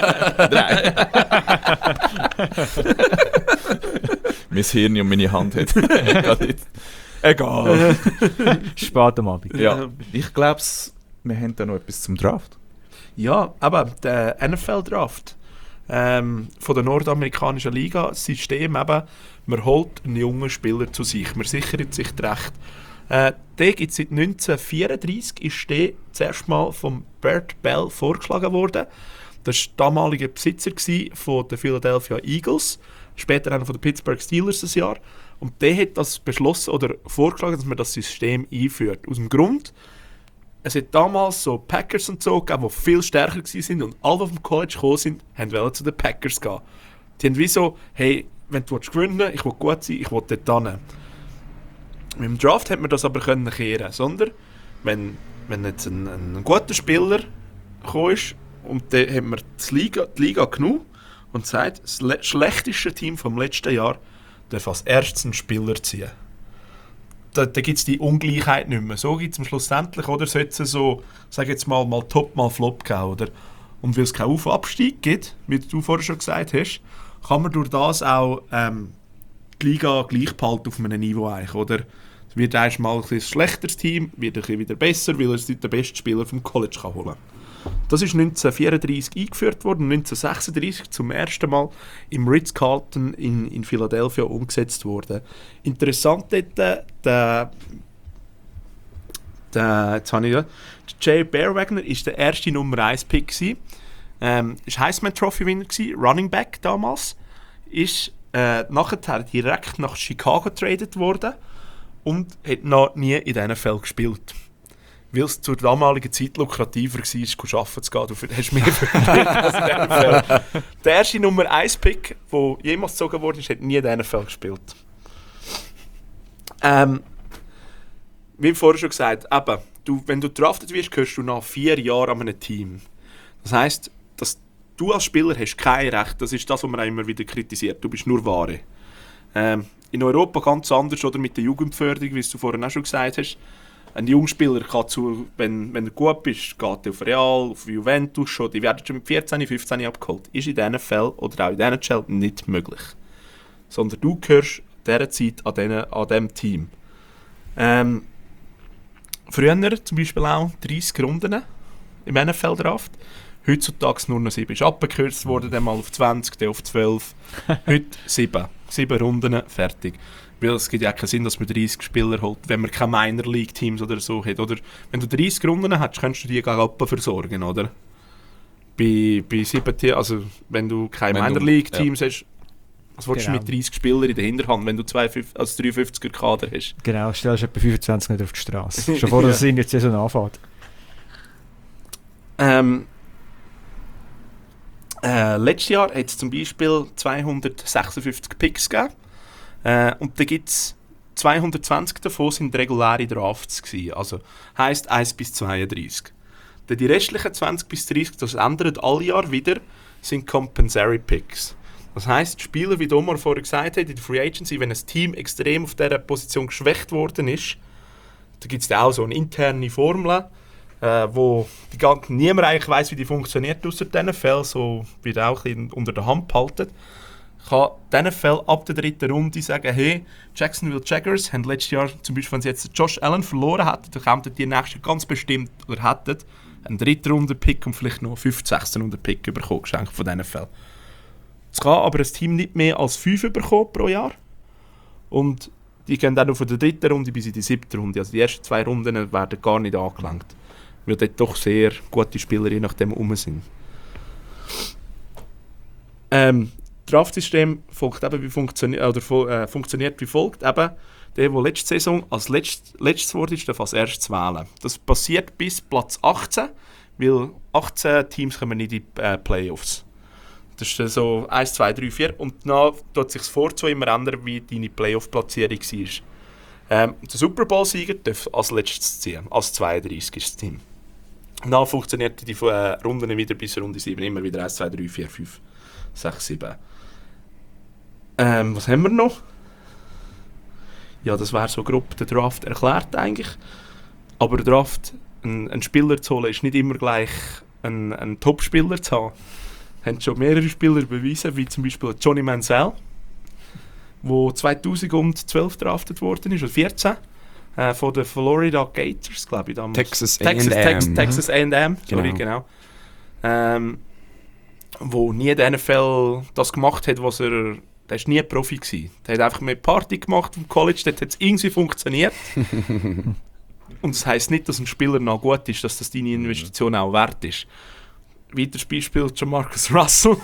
3. Mein Hirn und meine Hand hat. Egal. Spät am Abend. Ja, ich glaube, wir haben da noch etwas zum Draft. Ja, aber der NFL-Draft von der nordamerikanischen Liga, das System eben, man holt einen jungen Spieler zu sich, man sichert sich das Recht. Der gibt es seit 1934, ist der zuerst mal von Bert Bell vorgeschlagen worden. Das war der damalige Besitzer von den Philadelphia Eagles, später einer von den Pittsburgh Steelers das Jahr. Und der hat das beschlossen oder vorgeschlagen, dass man das System einführt. Aus dem Grund, es hat damals so Packers und so gegeben, die viel stärker waren und alle, die vom College gekommen sind, wollten zu den Packers gehen. Die haben wie so, hey, wenn du gewinnen willst, ich will gut sein, ich will dort hin. Mit dem Draft hat man das aber kehren können, sondern wenn jetzt ein guter Spieler gekommen ist und dann hat man die Liga genommen und sagt, das schlechteste Team vom letzten Jahr darf als erstes einen Spieler ziehen. Da gibt es die Ungleichheit nicht mehr. So gibt es am schlussendlich, oder sollte es so, sag jetzt mal Top, mal Flop geben, oder? Und weil es keinen Auf- und Abstieg gibt, wie du vorher schon gesagt hast, kann man durch das auch die Liga gleich behalten auf einem Niveau eigentlich, oder? Es wird einmal ein schlechteres Team, wird ein bisschen wieder besser, weil er den besten Spieler vom College kann holen kann. Das ist 1934 eingeführt worden, 1936 zum ersten Mal im Ritz-Carlton in Philadelphia umgesetzt worden. Interessant dort, der Jetzt habe ich ja. Jay Bearwagner war der erste Nummer 1 Pick. War Heisman Trophy Winner, Running Back damals. Ist nachher direkt nach Chicago getradet worden und hat noch nie in diesen Fällen gespielt. Weil es zur damaligen Zeit lukrativer war, arbeiten zu gehen. Du hast mehr verdient als in diesen Fällen. Der erste Nummer 1 Pick, der jemals gezogen wurde, hat nie in diesen Fällen gespielt. Wie vorher schon gesagt, eben, wenn du draftet wirst, gehörst du nach 4 Jahren an einem Team. Das heisst, dass du als Spieler hast kein Recht, das ist das, was man auch immer wieder kritisiert. Du bist nur Ware. In Europa ganz anders oder mit der Jugendförderung, wie du vorhin auch schon gesagt hast. Ein Jungspieler kann wenn er gut bist, geht er auf Real, auf Juventus schon, die werden schon mit 14, 15 abgeholt. Ist in diesen Fällen oder auch in diesen Fällen nicht möglich. Sondern du gehörst dieser Zeit an diesem Team. Früher zum Beispiel auch 30 Runden im NFL-Draft. Heutzutage nur noch 7. Ist abgekürzt worden, dann mal auf 20, dann auf 12. Heute 7. 7 Runden, fertig. Weil es gibt ja keinen Sinn, dass man 30 Spieler holt, wenn man keine Minor League Teams oder so hat. Oder wenn du 30 Runden hast, kannst du die gegen versorgen, oder? Bei 7 Teams, also wenn du keine Minor League Teams hast, was willst du mit 30 Spielern in der Hinterhand, wenn du 53er Kader hast? Genau, stellst du etwa 25 nicht auf die Straße. Schon vor der Saison anfängt. Letztes Jahr hat es zum Beispiel 256 Picks gegeben. Und da gibt es 220 davon sind reguläre Drafts gewesen. Also heisst 1 bis 32. Die restlichen 20 bis 30, das ändert alle Jahre wieder, sind Compensatory Picks. Das heisst, Spieler, wie Omar vorher gesagt hat, in der Free Agency, wenn ein Team extrem auf dieser Position geschwächt worden ist, da gibt es auch so eine interne Formel, wo niemand eigentlich weiss, wie die funktioniert, außer diesen Fällen, so wird auch ein bisschen unter der Hand behalten, kann diesen Fällen ab der 3. Runde sagen, hey, Jacksonville Jaguars haben letztes Jahr, zum Beispiel, wenn sie jetzt Josh Allen verloren hätten, dann kämen die nächste ganz bestimmt, oder hätten einen 3. Runden-Pick und vielleicht noch einen 5. 16. Runden-Pick bekommen, geschenkt von diesen Fällen. Es kann aber ein Team nicht mehr als 5 bekommen pro Jahr. Und die gehen dann noch von der 3. Runde bis in die 7. Runde. Also die ersten 2 Runden werden gar nicht angelangt. Weil dort doch sehr gute Spieler je nachdem rum sind. Das Draftsystem folgt eben funktioniert wie folgt. Eben, der letzte Saison als letztes wurde, darf als erstes wählen. Das passiert bis Platz 18, weil 18 Teams kommen nicht in die Playoffs. Das ist so 1, 2, 3, 4 und dann tut sich das Vorzu immer ändern, wie deine Playoff-Platzierung war. Der Super Bowl-Sieger darf als letztes ziehen, als 32. ist das Team. Dann funktioniert die Runden wieder bis Runde 7, immer wieder 1, 2, 3, 4, 5, 6, 7. Was haben wir noch? Ja, das wäre so grob der Draft erklärt eigentlich. Aber der Draft, einen Spieler zu holen, ist nicht immer gleich einen Top-Spieler zu haben. Haben schon mehrere Spieler bewiesen, wie zum Beispiel Johnny Manziel, der 2012 draftet worden ist, oder 14, von den Florida Gators, glaube ich damals. Texas A&M. Texas A&M, sorry, genau. Wo nie in diesen Fällen das gemacht hat, was er... Der war nie Profi gewesen. Der hat einfach mehr Party gemacht im College, dort hat es irgendwie funktioniert. Und das heisst nicht, dass ein Spieler noch gut ist, dass das deine Investition auch wert ist. Weiteres Beispiel Jamarcus Russell.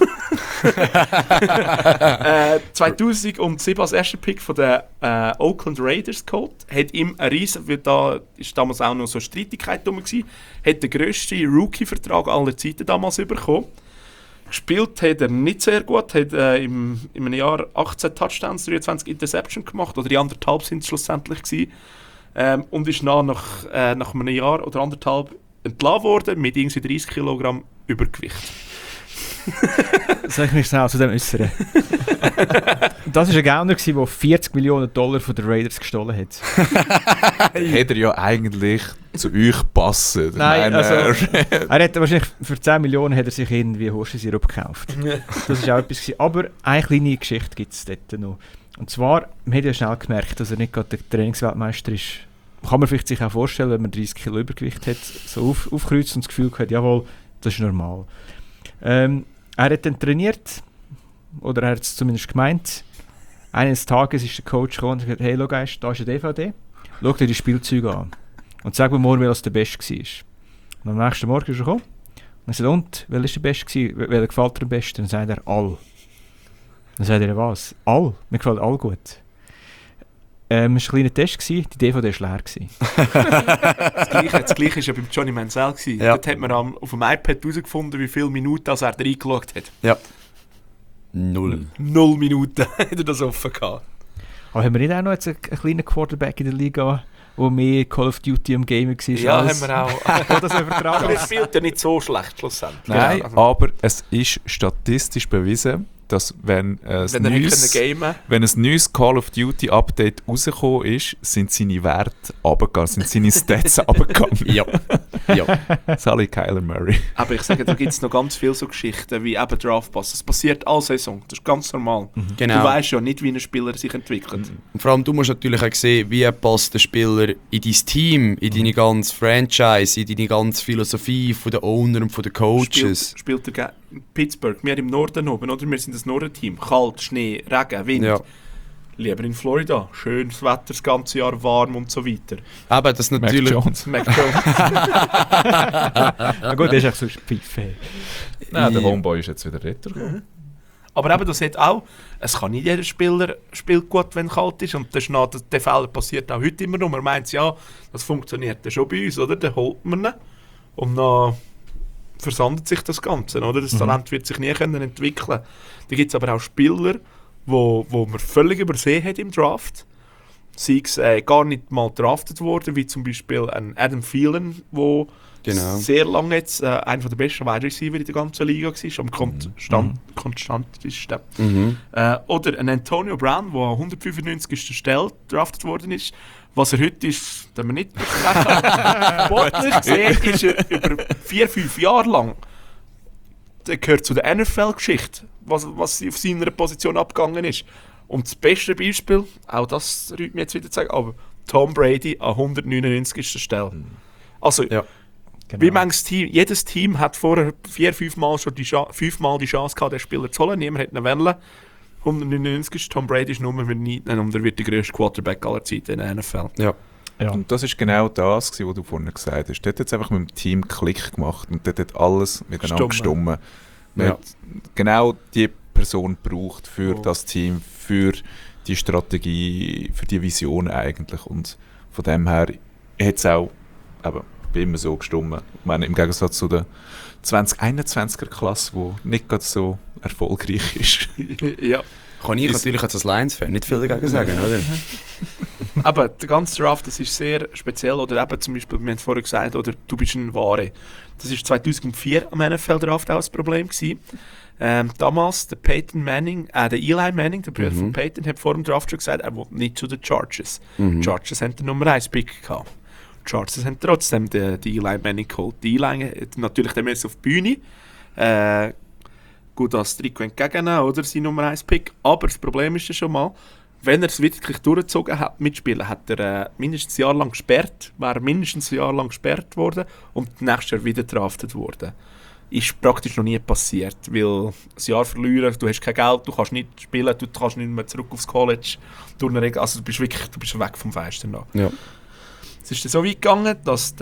2007 als erster Pick von den Oakland Raiders geholt. Hat ihm einen riesen, weil da ist damals auch noch so eine Streitigkeit drum gewesen, hat den grössten Rookie-Vertrag aller Zeiten damals bekommen. Gespielt hat er nicht sehr gut, hat in einem Jahr 18 Touchdowns, 23 Interceptions gemacht, oder die 1,5 sind es schlussendlich gewesen. Und ist nach einem Jahr oder 1,5 entlassen worden mit irgendwie 30 Kilogramm Übergewicht. Soll ich mich schnell zu dem äußern? Das war ein Gauner, der $40 Millionen von den Raiders gestohlen hat. Hätte er ja eigentlich zu euch passen. Nein, also, er hat wahrscheinlich für 10 Millionen hat er sich irgendwie Horstensirup gekauft. Das war auch etwas gewesen. Aber eine kleine Geschichte gibt es dort noch. Und zwar, man hat ja schnell gemerkt, dass er nicht gerade der Trainingsweltmeister ist. Kann man vielleicht sich auch vorstellen, wenn man 30 Kilo Übergewicht hat, so aufkreuzt und das Gefühl hat, jawohl, das ist normal. Er hat dann trainiert, oder er hat es zumindest gemeint. Eines Tages ist der Coach gekommen und gesagt, hey, schau, da ist eine DVD, schau dir die Spielzeuge an. Und sag mir morgen, wer der Beste war. Und am nächsten Morgen ist er gekommen. Und ich sagte, und, wer war der Beste? Wer gefällt dir am besten? Dann sagt er, all. Dann sagt er, was? All? Mir gefällt all gut. Es war ein kleiner Test, die DVD war leer. Das Gleiche war ja beim Johnny Mansell. Ja. Dort hat man auf dem iPad herausgefunden, wie viele Minuten er da reingeschaut hat. Ja. 0. 0 Minuten hat er das offen gehabt. Aber haben wir nicht auch noch jetzt einen kleinen Quarterback in der Liga, der mehr Call of Duty am Gamer war? Ja, haben wir auch. Das übertragen. Aber er spielt ja nicht so schlecht, schlussendlich. Nein, Also, aber es ist statistisch bewiesen, dass wenn ein neues Call of Duty Update rausgekommen ist, sind seine Werte runtergegangen, sind seine Stats runtergegangen. Ja. Sally Kyler Murray. aber ich sage, da gibt es noch ganz viele so Geschichten wie eben Draftpass. Das passiert alle Saison, das ist ganz normal. Genau. Du weißt ja nicht, wie ein Spieler sich entwickelt. Und vor allem, du musst natürlich auch sehen, wie passt der Spieler in dein Team, in deine ganze Franchise, in deine ganze Philosophie von den Owner und von den Coaches. Spielt er in Pittsburgh, wir im Norden oben, oder? Wir sind das Nordenteam. Kalt, Schnee, Regen, Wind. Ja. Lieber in Florida. Schönes Wetter, das ganze Jahr warm und so weiter. Aber das Mac natürlich... Jones. Mac Jones. Na gut, das ist echt so Pfeife. Nein, der Homeboy ist jetzt wieder retour gekommen. Aber eben, das hat auch, es kann nicht jeder Spieler spielt gut, wenn es kalt ist. Und das ist der Fehler passiert auch heute immer noch. Man meint, ja, das funktioniert ja schon bei uns, oder? Dann holt man ihn. Und dann versandet sich das Ganze, oder? Das Talent wird sich nie können entwickeln. Da gibt es aber auch Spieler, wo man völlig übersehen hat im Draft. Sei es gar nicht mal draftet worden, wie zum Beispiel ein Adam Thielen, der sehr lange jetzt einer der besten Wide Receiver in der ganzen Liga war, am konstantesten. Oder ein Antonio Brown, der an 195. Stelle draftet worden ist. Was er heute ist, den wir nicht besprechen. Sportlich gesehen ist er über 4-5 Jahre lang, der gehört zu der NFL-Geschichte, was auf seiner Position abgegangen ist. Und das beste Beispiel, auch das rührt mir jetzt wieder zu sagen, aber Tom Brady an 199. Stelle. Also, Genau. wie manches Team, jedes Team hat vorher 4-5 Mal schon fünfmal die Chance gehabt, den Spieler zu holen. Niemand hat ihn wollen. 199. Tom Brady ist Nummer nicht, und er wird der grösste Quarterback aller Zeiten in der NFL. Ja. Ja. Und das ist genau das, was du vorhin gesagt hast. Dort hat es einfach mit dem Team Klick gemacht und dort hat alles miteinander gestimmt. Man hat genau die Person gebraucht für das Team, für die Strategie, für die Vision eigentlich. Und von dem her hat es auch immer so gestimmt. Ich meine, im Gegensatz zu der 2021er-Klasse, die nicht gerade so erfolgreich ist. Ja. Kann ich natürlich als Lions-Fan nicht viel dagegen sagen, oder? Aber der ganze Draft, das ist sehr speziell. Oder eben zum Beispiel, wir haben es vorhin gesagt, oder du bist ein Ware. Das war 2004 am NFL-Draft auch das Problem gewesen. Damals der Peyton Manning, der Eli Manning, der Bruder von Peyton, hat vor dem Draft schon gesagt, er will nicht zu den Chargers. Die Chargers haben den Nummer 1 Pick gehabt. Die Chargers haben trotzdem den Eli Manning geholt. Die Eli hat natürlich dann auf die Bühne. Gut als Trikot entgegennehmen, oder sein Nummer 1 Pick. Aber das Problem ist ja schon mal, wenn er es wirklich durchgezogen hat, mitspielen, hat er mindestens ein Jahr lang gesperrt, wäre mindestens ein Jahr lang gesperrt worden und nächstes Jahr wieder draftet worden. Ist praktisch noch nie passiert, weil ein Jahr verlieren, du hast kein Geld, du kannst nicht spielen, du kannst nicht mehr zurück aufs College. Also du bist weg vom Fenster. Ja. Es ist dann so weit gegangen, dass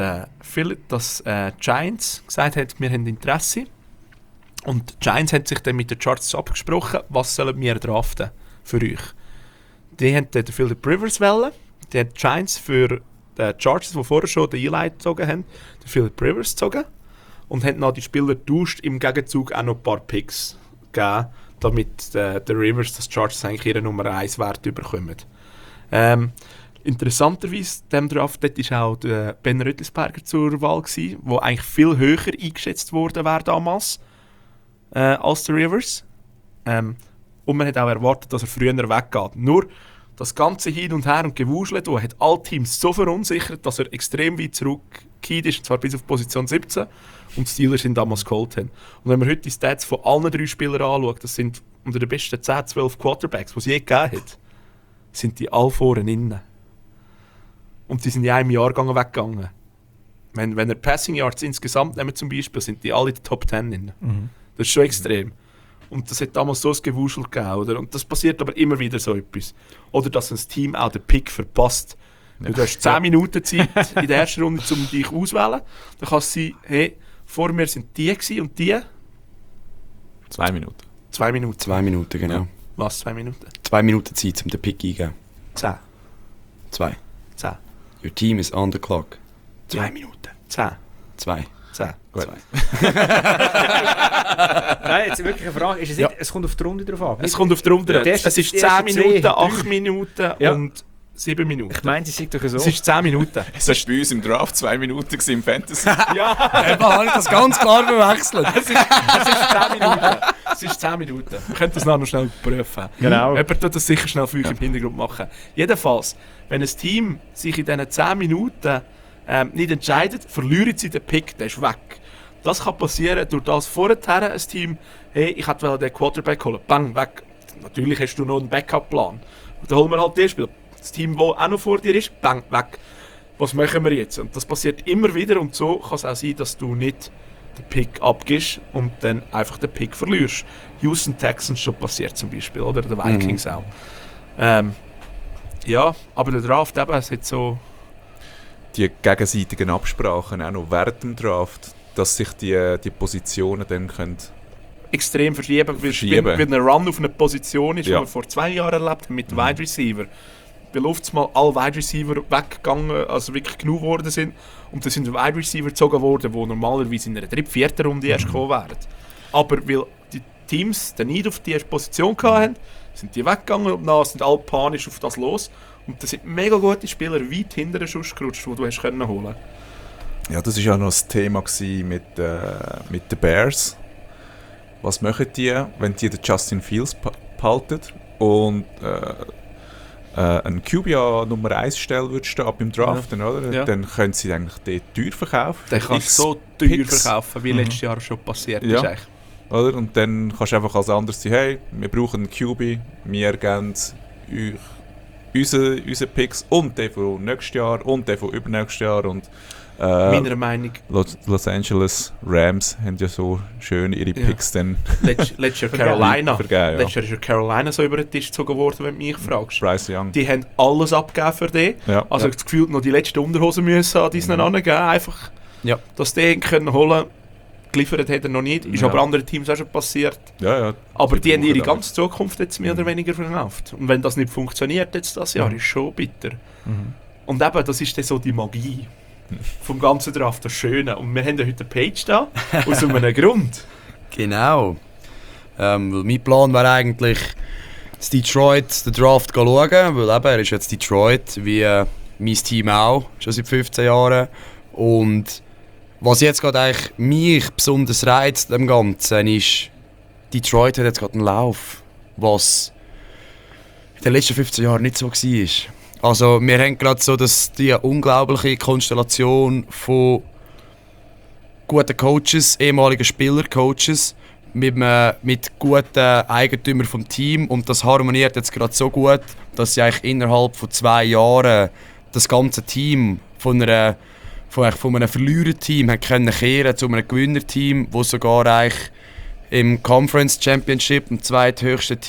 Giants gesagt hat, wir haben Interesse. Und die Giants haben sich dann mit den Chargers abgesprochen, was sollen wir draften für euch. Die haben den Philip Rivers wollen. Die haben die Giants für die Chargers, die vorher schon den Eli gezogen haben, den Philip Rivers gezogen. Und haben dann die Spieler getauscht, im Gegenzug auch noch ein paar Picks gegeben, damit der Rivers, das Chargers eigentlich ihre Nummer 1 Wert bekommen. Interessanterweise, dem Draft, dort war auch der Ben Roethlisberger zur Wahl gewesen, der eigentlich viel höher eingeschätzt worden wäre damals als der Rivers. Und man hat auch erwartet, dass er früher weggeht. Nur das ganze Hin und Her und Gewuschelt hat alle Teams so verunsichert, dass er extrem weit zurückgekehrt ist, und zwar bis auf Position 17, und die Steelers ihn damals geholt haben. Und wenn man heute die Stats von allen 3 Spielern anschaut, das sind unter den besten 10, 12 Quarterbacks, die es je gegeben hat, sind die alle vorne innen. Und die sind in einem Jahrgang weggegangen. Wenn er Passing Yards insgesamt nehmen zum Beispiel, sind die alle in den Top 10 innen. Das ist schon extrem. Und das hat damals so ein Gewuschel gegeben, oder? Und das passiert aber immer wieder so etwas. Oder dass ein Team auch den Pick verpasst, Du hast 10 Minuten Zeit in der ersten Runde, um dich auszuwählen. Dann kannst du sagen, hey, vor mir sind die gewesen und die. 2 Minuten. 2 Minuten. 2 Minuten, genau. Ja. Was, 2 Minuten? 2 Minuten Zeit, um den Pick eingeben. 10. 2. 10. Your team is on the clock. 2 Minuten. 10. 2. 10. Gut. 2. Nein, jetzt wirklich eine Frage. Ist es, nicht, es kommt auf die Runde drauf an. Es kommt auf die Runde. Ja, die ersten- Es ist die 10 ersten Minuten, zwei, 8 drei. Minuten Ja. und 7 Minuten. Ich meine, sie sind doch so. Es ist 10 Minuten. Es war bei uns im Draft 2 Minuten gewesen, im Fantasy. Ja, Eben habe ich das ganz klar verwechselt. es ist 10 Minuten. Es ist 10 Minuten. Wir können das noch schnell prüfen. Genau. Jemand tut das sicher schnell für euch im Hintergrund machen. Jedenfalls, wenn ein Team sich in diesen 10 Minuten nicht entscheidet, verlieren sie den Pick, der ist weg. Das kann passieren durch das vorher ein Team, hey, ich hätte den Quarterback holen, bang, weg. Natürlich hast du noch einen Backup-Plan. Und dann holen wir halt den Spieler. Das Team, das auch noch vor dir ist, bang, weg. Was machen wir jetzt? Und das passiert immer wieder und so kann es auch sein, dass du nicht den Pick abgibst und dann einfach den Pick verlierst. Houston Texans schon passiert zum Beispiel, oder der Vikings auch. Ja, aber der Draft eben, es hat so... Die gegenseitigen Absprachen auch noch während dem Draft, dass sich die Positionen dann können. extrem verschieben, Verschieben. weil ein Run auf eine Position ist, Ja. die wir vor 2 Jahren erlebt haben mit Wide Receiver. Weil oftmals alle Wide Receiver weggegangen, also wirklich genug geworden sind. Und dann sind Wide Receiver gezogen worden, die normalerweise in einer 3., 4. Runde erst gekommen wären. Aber weil die Teams den Need auf diese Position hatten, sind die weggegangen und dann sind alle panisch auf das los. Und da sind mega gute Spieler weit hinter den Schuss gerutscht, die du hast können holen. Ja, das war ja noch das Thema gewesen mit den Bears. Was machen die, wenn die den Justin Fields behalten und einen QB an Nummer 1 Stelle würdest du ab im Draft, oder? Ja. Dann können sie eigentlich dort teuer verkaufen. Den kannst X du so teuer Picks. verkaufen, wie letztes Jahr schon passiert Ja. ist. Eigentlich. Oder? Und dann kannst du einfach als anderes sagen, hey, wir brauchen einen QB, wir geben euch unsere Picks und den von nächstes Jahr und den von übernächstes Jahr. Und Meiner Meinung Los Angeles Rams haben ja so schön ihre Ja. Picks dann letztes Jahr Carolina. vergeben. Ja. Letztes Jahr ist ja Carolina so über den Tisch gezogen worden, wenn du mich fragst. Bryce Young. Die haben alles abgegeben für den. Ja. Also das Gefühl, noch die letzte Unterhose müssen an diesen angeben, einfach, Ja. dass die ihn können holen. Geliefert hat er noch nicht. Ist Ja. aber anderen Teams auch schon passiert. Ja. Aber die haben ihre brauchen ganze Zukunft jetzt mehr oder weniger verkauft. Und wenn das nicht funktioniert jetzt das Jahr, ist schon bitter. Und eben, das ist dann so die Magie vom ganzen Draft, das Schöne. Und wir haben ja heute eine Page da, aus einem Grund. Genau. Weil mein Plan wäre eigentlich, das Detroit den Draft zu schauen, weil eben, er ist jetzt Detroit, wie mein Team auch, schon seit 15 Jahren. Und was jetzt gerade eigentlich mich besonders reizt am Ganzen ist, Detroit hat jetzt gerade einen Lauf, was in den letzten 15 Jahren nicht so war. Also wir haben gerade so die unglaubliche Konstellation von guten Coaches, ehemaligen Spielercoaches, mit guten Eigentümern vom Team, und das harmoniert jetzt gerade so gut, dass sie eigentlich innerhalb von 2 Jahren das ganze Team von einem Verliererteam hat können kehren zu einem Gewinnerteam, wo sogar eigentlich im Conference Championship, im zweithöchsten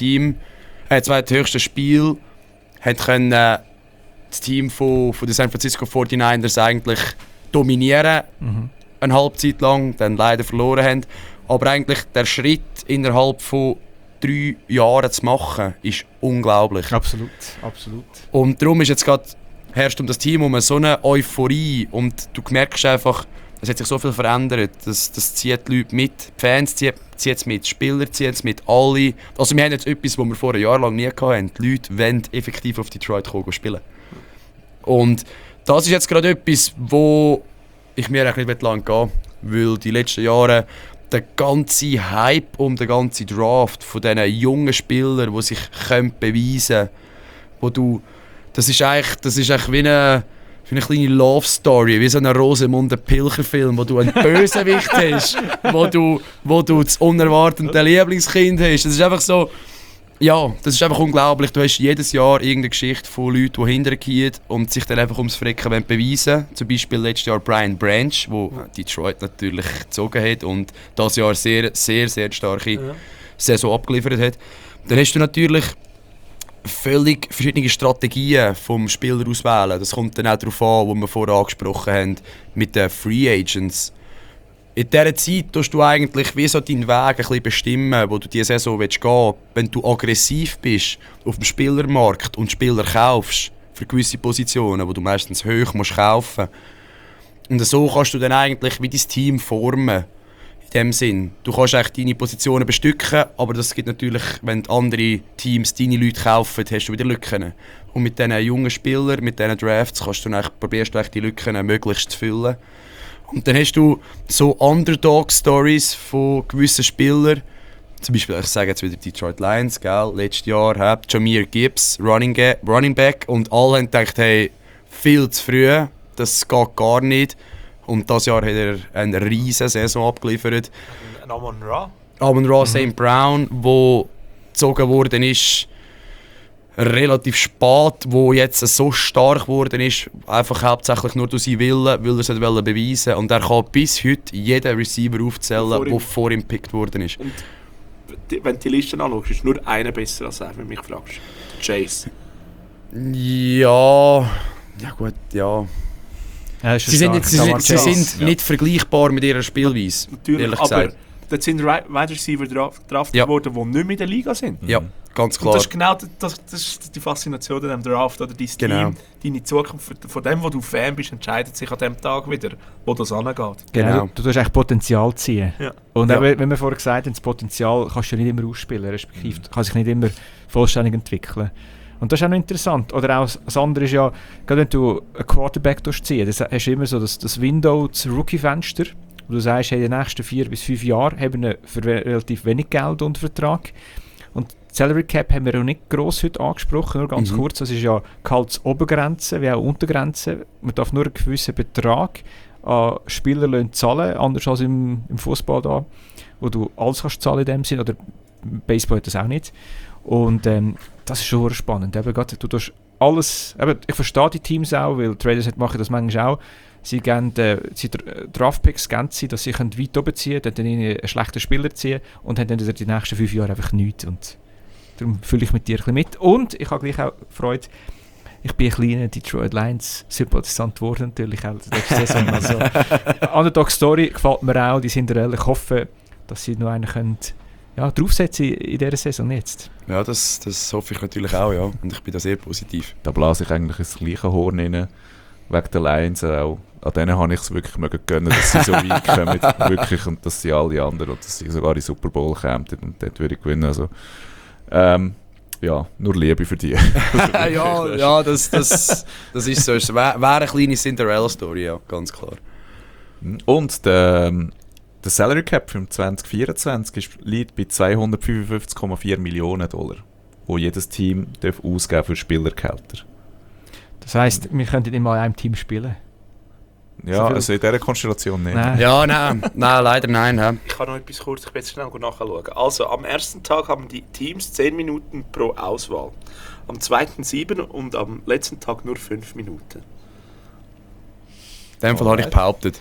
Spiel, hat können das Team von den San Francisco 49ers eigentlich dominieren, eine Halbzeit lang, dann leider verloren haben. Aber eigentlich der Schritt innerhalb von 3 Jahren zu machen, ist unglaublich. Absolut. Und darum ist jetzt gerade herrscht um das Team um so eine Euphorie, und du merkst einfach, es hat sich so viel verändert, das zieht die Leute mit, die Fans ziehen es mit, die Spieler ziehen es mit, alle. Also wir haben jetzt etwas, was wir vor einem Jahr lang nie hatten, die Leute wollen effektiv auf Detroit kommen spielen. Und das ist jetzt gerade etwas, wo ich mir eigentlich nicht lang gehen will, weil die letzten Jahre der ganze Hype um den ganzen Draft von diesen jungen Spielern, die sich beweisen können, das ist eigentlich wie eine kleine Love Story, wie so ein Rosamunde Pilcher-Film, wo du einen Bösewicht hast, wo du das unerwartete Lieblingskind hast. Das ist einfach so, ja, das ist einfach unglaublich. Du hast jedes Jahr irgendeine Geschichte von Leuten, die hintergehen und sich dann einfach ums Frecken beweisen wollen. Zum Beispiel letztes Jahr Brian Branch, wo Detroit natürlich gezogen hat und dieses Jahr sehr, sehr, sehr starke Saison abgeliefert hat. Dann hast du natürlich völlig verschiedene Strategien vom Spieler auswählen. Das kommt dann auch darauf an, was wir vorher angesprochen haben, mit den Free Agents. In dieser Zeit tust du eigentlich wie so deinen Weg ein bisschen bestimmen, wo du diese Saison gehen willst. Wenn du aggressiv bist auf dem Spielermarkt und Spieler kaufst für gewisse Positionen, die du meistens hoch musst kaufen. Und so kannst du dann eigentlich wie dein Team formen. In dem Sinn. Du kannst eigentlich deine Positionen bestücken, aber das gibt natürlich, wenn andere Teams deine Leute kaufen, hast du wieder Lücken. Und mit diesen jungen Spielern, mit diesen Drafts, probierst du eigentlich die Lücken möglichst zu füllen. Und dann hast du so Underdog-Stories von gewissen Spielern. Zum Beispiel, ich sage jetzt wieder Detroit Lions, gell? Letztes Jahr hat Jahmyr Gibbs, Running Back, und alle haben gedacht, hey, viel zu früh, das geht gar nicht. Und dieses Jahr hat er eine riesige Saison abgeliefert. Amon-Ra St. Brown, der gezogen worden ist, relativ spät, wo jetzt so stark geworden ist, einfach hauptsächlich nur durch seinen Willen, weil er es beweisen wollte. Und er kann bis heute jeden Receiver aufzählen, der vor ihm gepickt worden ist. Und wenn du die Liste anschaust, ist nur einer besser als er, wenn du mich fragst. Chase. Ja gut, ja. Ja, Sie sind nicht vergleichbar mit ihrer Spielweise, Natürlich, ehrlich aber gesagt. dort sind Wide Receiver draftet worden, die nicht mehr in der Liga sind. Ja, ganz Und klar. das ist genau das ist die Faszination an diesem Draft. Oder dein Genau. Team, deine Zukunft, von dem, wo du Fan bist, entscheidet sich an dem Tag wieder, wo das angeht. Genau, du tust eigentlich Potenzial ziehen. Ja. Und Ja. auch, wenn wir vorher gesagt haben, das Potenzial kannst du nicht immer ausspielen, respektive kann sich nicht immer vollständig entwickeln. Und das ist auch noch interessant. Oder auch das andere ist ja, gerade wenn du einen Quarterback ziehst, das hast du immer so das Window, das Rookie-Fenster, wo du sagst, hey, in den nächsten 4 bis 5 Jahren haben wir für relativ wenig Geld unter Vertrag. Und die Salary Cap haben wir auch nicht gross heute angesprochen, nur ganz kurz. Das ist ja Gehaltsobergrenze wie auch Untergrenze. Man darf nur einen gewissen Betrag an Spielerlöhne zahlen, anders als im Fußball da, wo du alles kannst zahlen in dem Sinn, oder Baseball hat das auch nicht. Und das ist schon spannend. Eben, gerade, du tust alles, eben, ich verstehe die Teams auch, weil Traders machen das manchmal auch. Sie geben Draftpicks, dass sie weit oben ziehen können, dann einen schlechten Spieler ziehen und haben dann die nächsten 5 Jahre einfach nichts. Und darum fühle ich mit dir ein bisschen mit. Und ich habe gleich auch Freude, ich bin ein kleiner Detroit Lions Sympathisant geworden, natürlich auch letzte Saison. Also, Underdog Story gefällt mir auch, die Cinderella. Ich hoffe, dass sie noch einen können, draufsetzen in dieser Saison jetzt. Ja, das hoffe ich natürlich auch, ja. Und ich bin da sehr positiv. Da blase ich eigentlich ins gleiche Horn rein, wegen der Lions auch. An denen habe ich es wirklich gönnen, dass sie so weit kommen, wirklich, und dass sie alle anderen, und dass sie sogar in den Super Bowl kommen und dort würde ich gewinnen. Also, ja, nur Liebe für die. ja, das ist so. Es wäre eine kleine Cinderella-Story, ja, ganz klar. Und der Salary Cap für 2024 liegt bei 255,4 Millionen $, wo jedes Team ausgeben für Spielergehälter. Das heisst, wir könnten immer in einem Team spielen. Ja, So viel- also in dieser Konstellation nicht. Nein. Ja, nein, leider nein. Ja. Ich kann noch etwas kurz, ich will jetzt schnell nachschauen. Also, am ersten Tag haben die Teams 10 Minuten pro Auswahl. Am zweiten 7 und am letzten Tag nur 5 Minuten. In dem Fall habe ich behauptet.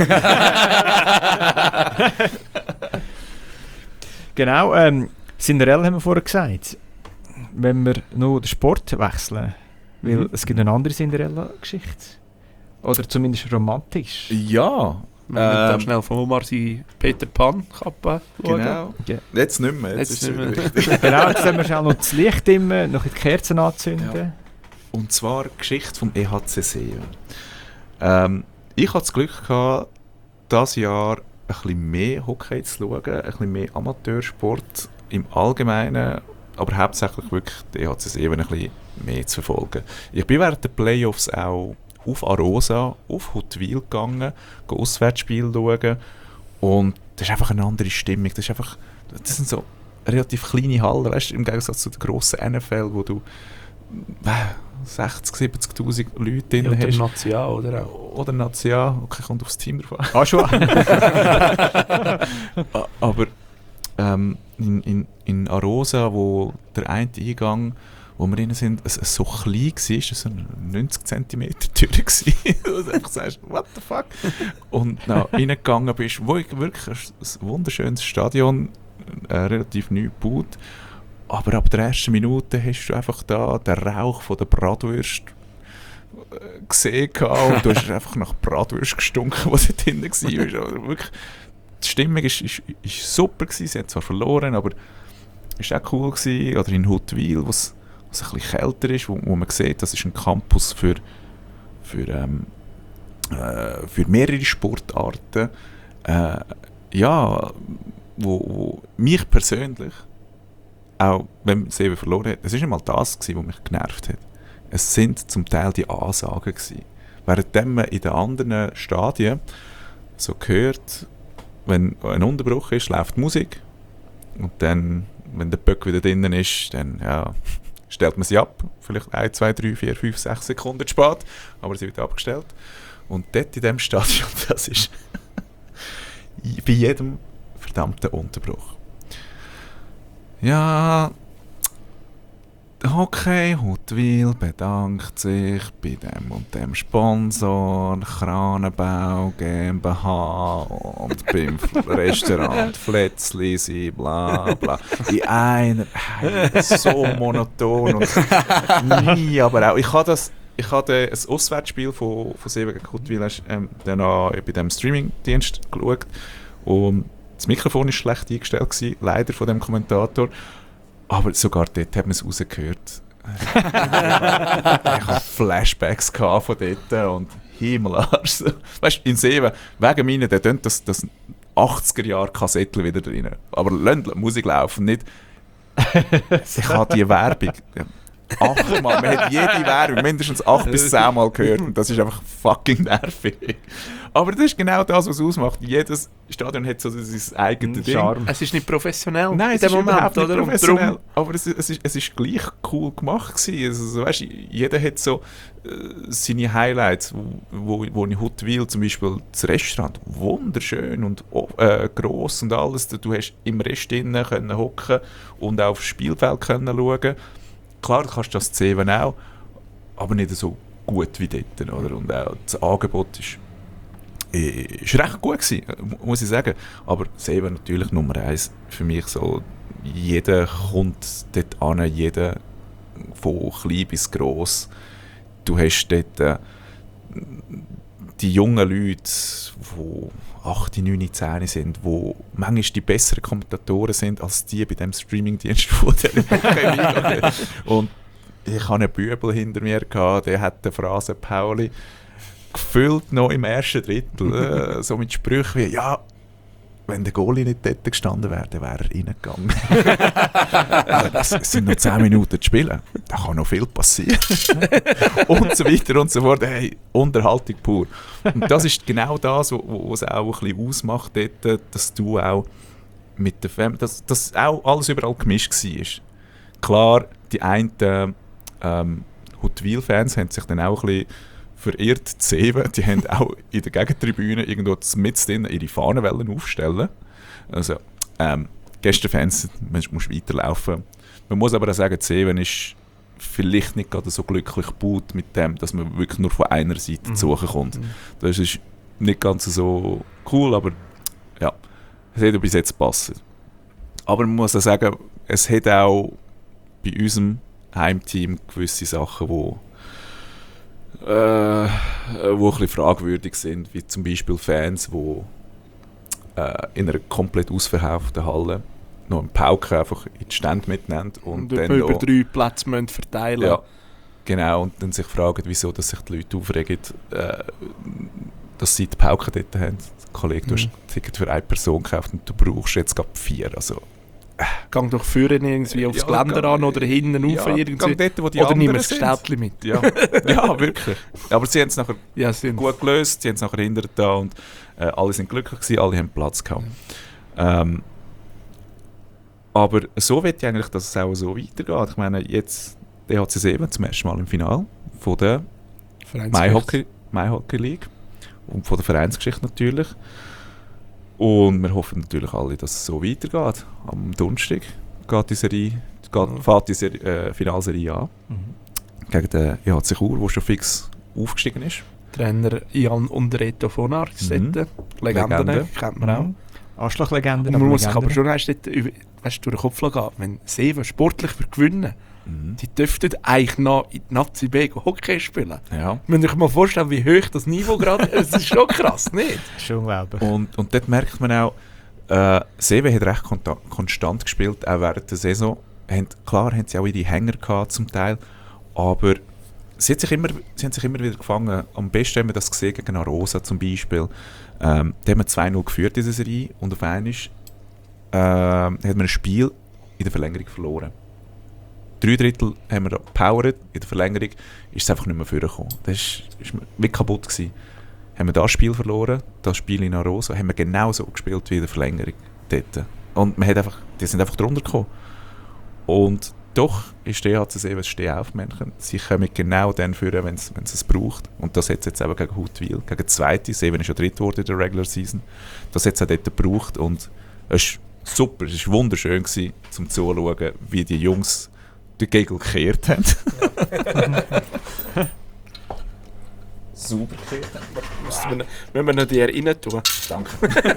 Genau, Cinderella haben wir vorher gesagt. Wenn wir nur den Sport wechseln, weil es gibt eine andere Cinderella-Geschichte. Oder zumindest romantisch. Ja, Wir müssen da schnell von Omar seine Peter Pan-Kappe schauen. genau. Ja. Jetzt nicht mehr. Jetzt Jetzt ist es nicht wieder mehr. wichtig. Genau, jetzt haben wir schnell noch das Licht dimmen, noch die Kerzen anzünden. Ja. Und zwar die Geschichte vom EHCC. Ich hatte das Glück gehabt, dieses Jahr ein bisschen mehr Hockey zu schauen, ein bisschen mehr Amateursport im Allgemeinen, aber hauptsächlich wirklich die EHCC ein bisschen mehr zu verfolgen. Ich bin während der Playoffs auch auf Arosa, auf Huttwil gegangen, Auswärtsspiele schauen, und das ist einfach eine andere Stimmung. Das sind so relativ kleine Hallen, weißt, im Gegensatz zu der grossen NFL, wo du 60'000, 70'000 Leute drin Oder hast. National, oder auch? Oder National, okay, kommt aufs Team drauf an. Ah, schon? Aber in Arosa, wo der eine Eingang, wo wir rein sind, so klein war, das war eine 90 cm Tür. Wo du einfach sagst, what the fuck? Und dann reingegangen bist, wo ich wirklich ein wunderschönes Stadion, relativ neu gebaut. Aber ab der ersten Minute hast du einfach da den Rauch von der Bratwurst gesehen gehabt und du hast einfach nach Bratwurst gestunken, was dort hinten war. Also wirklich, die Stimmung ist super gewesen. Sie hat zwar verloren, aber es war auch cool gewesen. Oder in Huttwil, wo es ein bisschen kälter ist, wo man sieht, das ist ein Campus für mehrere Sportarten. Ja, wo mich persönlich, auch wenn Seven verloren hat, es war nicht mal das gewesen, was mich genervt hat. Es sind zum Teil die Ansagen gewesen. Während man in den anderen Stadien so hört, wenn ein Unterbruch ist, läuft Musik und dann, wenn der Böck wieder drinnen ist, dann ja, stellt man sie ab. Vielleicht 1, 2, 3, 4, 5, 6 Sekunden zu spät, aber sie wird abgestellt. Und dort in diesem Stadion, das ist bei jedem verdammten Unterbruch. Ja, okay, Huttwil bedankt sich bei dem und dem Sponsor, Kranenbau GmbH und beim Restaurant Fletzlisi, bla bla. In einer, so monoton und nie, aber auch, ich habe ein Auswärtsspiel von Seven gegen Huttwil dann auch bei diesem Streamingdienst geschaut und das Mikrofon war schlecht eingestellt gewesen, leider von dem Kommentator. Aber sogar dort hat man es rausgehört. Ich hatte Flashbacks von dort und Himmelarsch. Weißt du, in Seven, wegen meinen, der tönt das 80er-Jahre-Kassettel wieder drin. Aber lasst die Musik laufen, nicht. Ich habe die Werbung 8-mal, man hat jede Werbung mindestens 8 bis 10 Mal gehört und das ist einfach fucking nervig. Aber das ist genau das, was es ausmacht. Jedes Stadion hat so sein eigenes Ding. Charme. Es ist nicht professionell. Nein, es in ist dem Moment, überhaupt nicht oder? professionell. Aber es ist gleich cool gemacht gewesen. Also, weißt, jeder hat so seine Highlights, wo in Huttwil zum Beispiel das Restaurant wunderschön und gross und alles. Du hast im Rest drinnen können hocken und auch aufs Spielfeld können schauen. Klar, du kannst das Seven auch, aber nicht so gut wie dort. Oder? Und auch das Angebot ist recht gut gewesen, muss ich sagen. Aber Seven natürlich Nummer 1 für mich so. Jeder kommt dort an, jeder von klein bis gross. Du hast dort die jungen Leute, die 8, 9, 10 sind, die manchmal die besseren Kommentatoren sind als die bei dem Streamingdienst, der und ich hatte einen Bübel hinter mir, der hat die Phrase Pauli gefüllt noch im ersten Drittel, so mit Sprüchen wie, ja, wenn der Goalie nicht dort gestanden wäre, dann wäre er reingegangen. Es sind noch 10 Minuten zu spielen, da kann noch viel passieren. Und so weiter und so fort. Hey, Unterhaltung pur. Und das ist genau das, was es auch ein bisschen ausmacht, dort, dass du auch mit der Family, dass auch alles überall gemischt war. Klar, die einen Huttwil-Fans haben sich dann auch ein bisschen verirrt zu sehen. Die haben auch in der Gegentribüne irgendwo mit drin ihre Fahnen aufstellen. Also, Gästefans, man muss weiterlaufen. Man muss aber auch sagen, Seven ist vielleicht nicht gerade so glücklich gebaut mit dem, dass man wirklich nur von einer Seite zu suchen kommt. Das ist nicht ganz so cool, aber ja, es hat bis jetzt gepasst. Aber man muss auch sagen, es hat auch bei unserem Heimteam gewisse Sachen, wo ein bisschen fragwürdig sind, wie zum Beispiel Fans, die in einer komplett ausverkauften Halle noch einen Pauken einfach in die Stände mitnehmen und dann über 3 Plätze müssen verteilen. Ja, genau, und dann sich fragen, wieso dass sich die Leute aufregen, dass sie die Pauken dort haben. Kollege, du hast ein Ticket für eine Person gekauft und du brauchst jetzt gerade 4. Also, Gang doch vorne irgendwie aufs Geländer an oder hinten rauf irgendwie. Dort, wo die oder nimm ein sind. Städtchen mit. Ja. Ja, wirklich. Aber sie haben es nachher gut gelöst, sie haben es nachher hinter da und alle sind glücklich gewesen, alle haben Platz gehabt. Aber so will ich eigentlich, dass es auch so weitergeht. Ich meine, jetzt der HC Seven zum ersten Mal im Finale von der My Hockey League und von der Vereinsgeschichte natürlich. Und wir hoffen natürlich alle, dass es so weitergeht. Am Donnerstag fährt die Finalserie an. Gegen den EHC Chur, der schon fix aufgestiegen ist. Trainer Jan und Reto von Arx, Legende, kennt man auch. Anschlaglegenden. Und man muss sich Legenden. aber schon erst dort durch den Kopf gehen, wenn Seven sportlich wird gewinnen, die dürften eigentlich noch in die Nazi B Hockey spielen. Ja. Man muss sich mal vorstellen, wie hoch das Niveau gerade ist. Das ist schon krass, nicht? Das ist unglaublich. Und dort merkt man auch, Seven hat recht konstant gespielt, auch während der Saison. Klar haben sie auch ihre Hänger gehabt zum Teil, aber sie haben sich immer wieder gefangen. Am besten haben wir das gesehen gegen Arosa zum Beispiel. Da haben wir 2-0 geführt in dieser Serie und auf einmal hat man ein Spiel in der Verlängerung verloren. 3/3 haben wir gepowert, in der Verlängerung ist es einfach nicht mehr vorgekommen. Das war wie kaputt gewesen. Haben wir das Spiel verloren, das Spiel in Arosa, haben wir genauso gespielt wie in der Verlängerung dort. Und man hat einfach, die sind einfach drunter gekommen. Und doch ist der HCC ein Stehaufmännchen. Sie kommen genau dann führen, wenn es es braucht. Und das hat es jetzt eben gegen Huttwil, gegen die zweite. Seven ist ja dritt geworden in der Regular Season. Das hat es auch dort gebraucht. Und es war super, es war wunderschön gewesen, zum Zuschauen, wie die Jungs die Gegel gekehrt haben. Super gekehrt haben. Müssen wir noch die rein tun? Danke.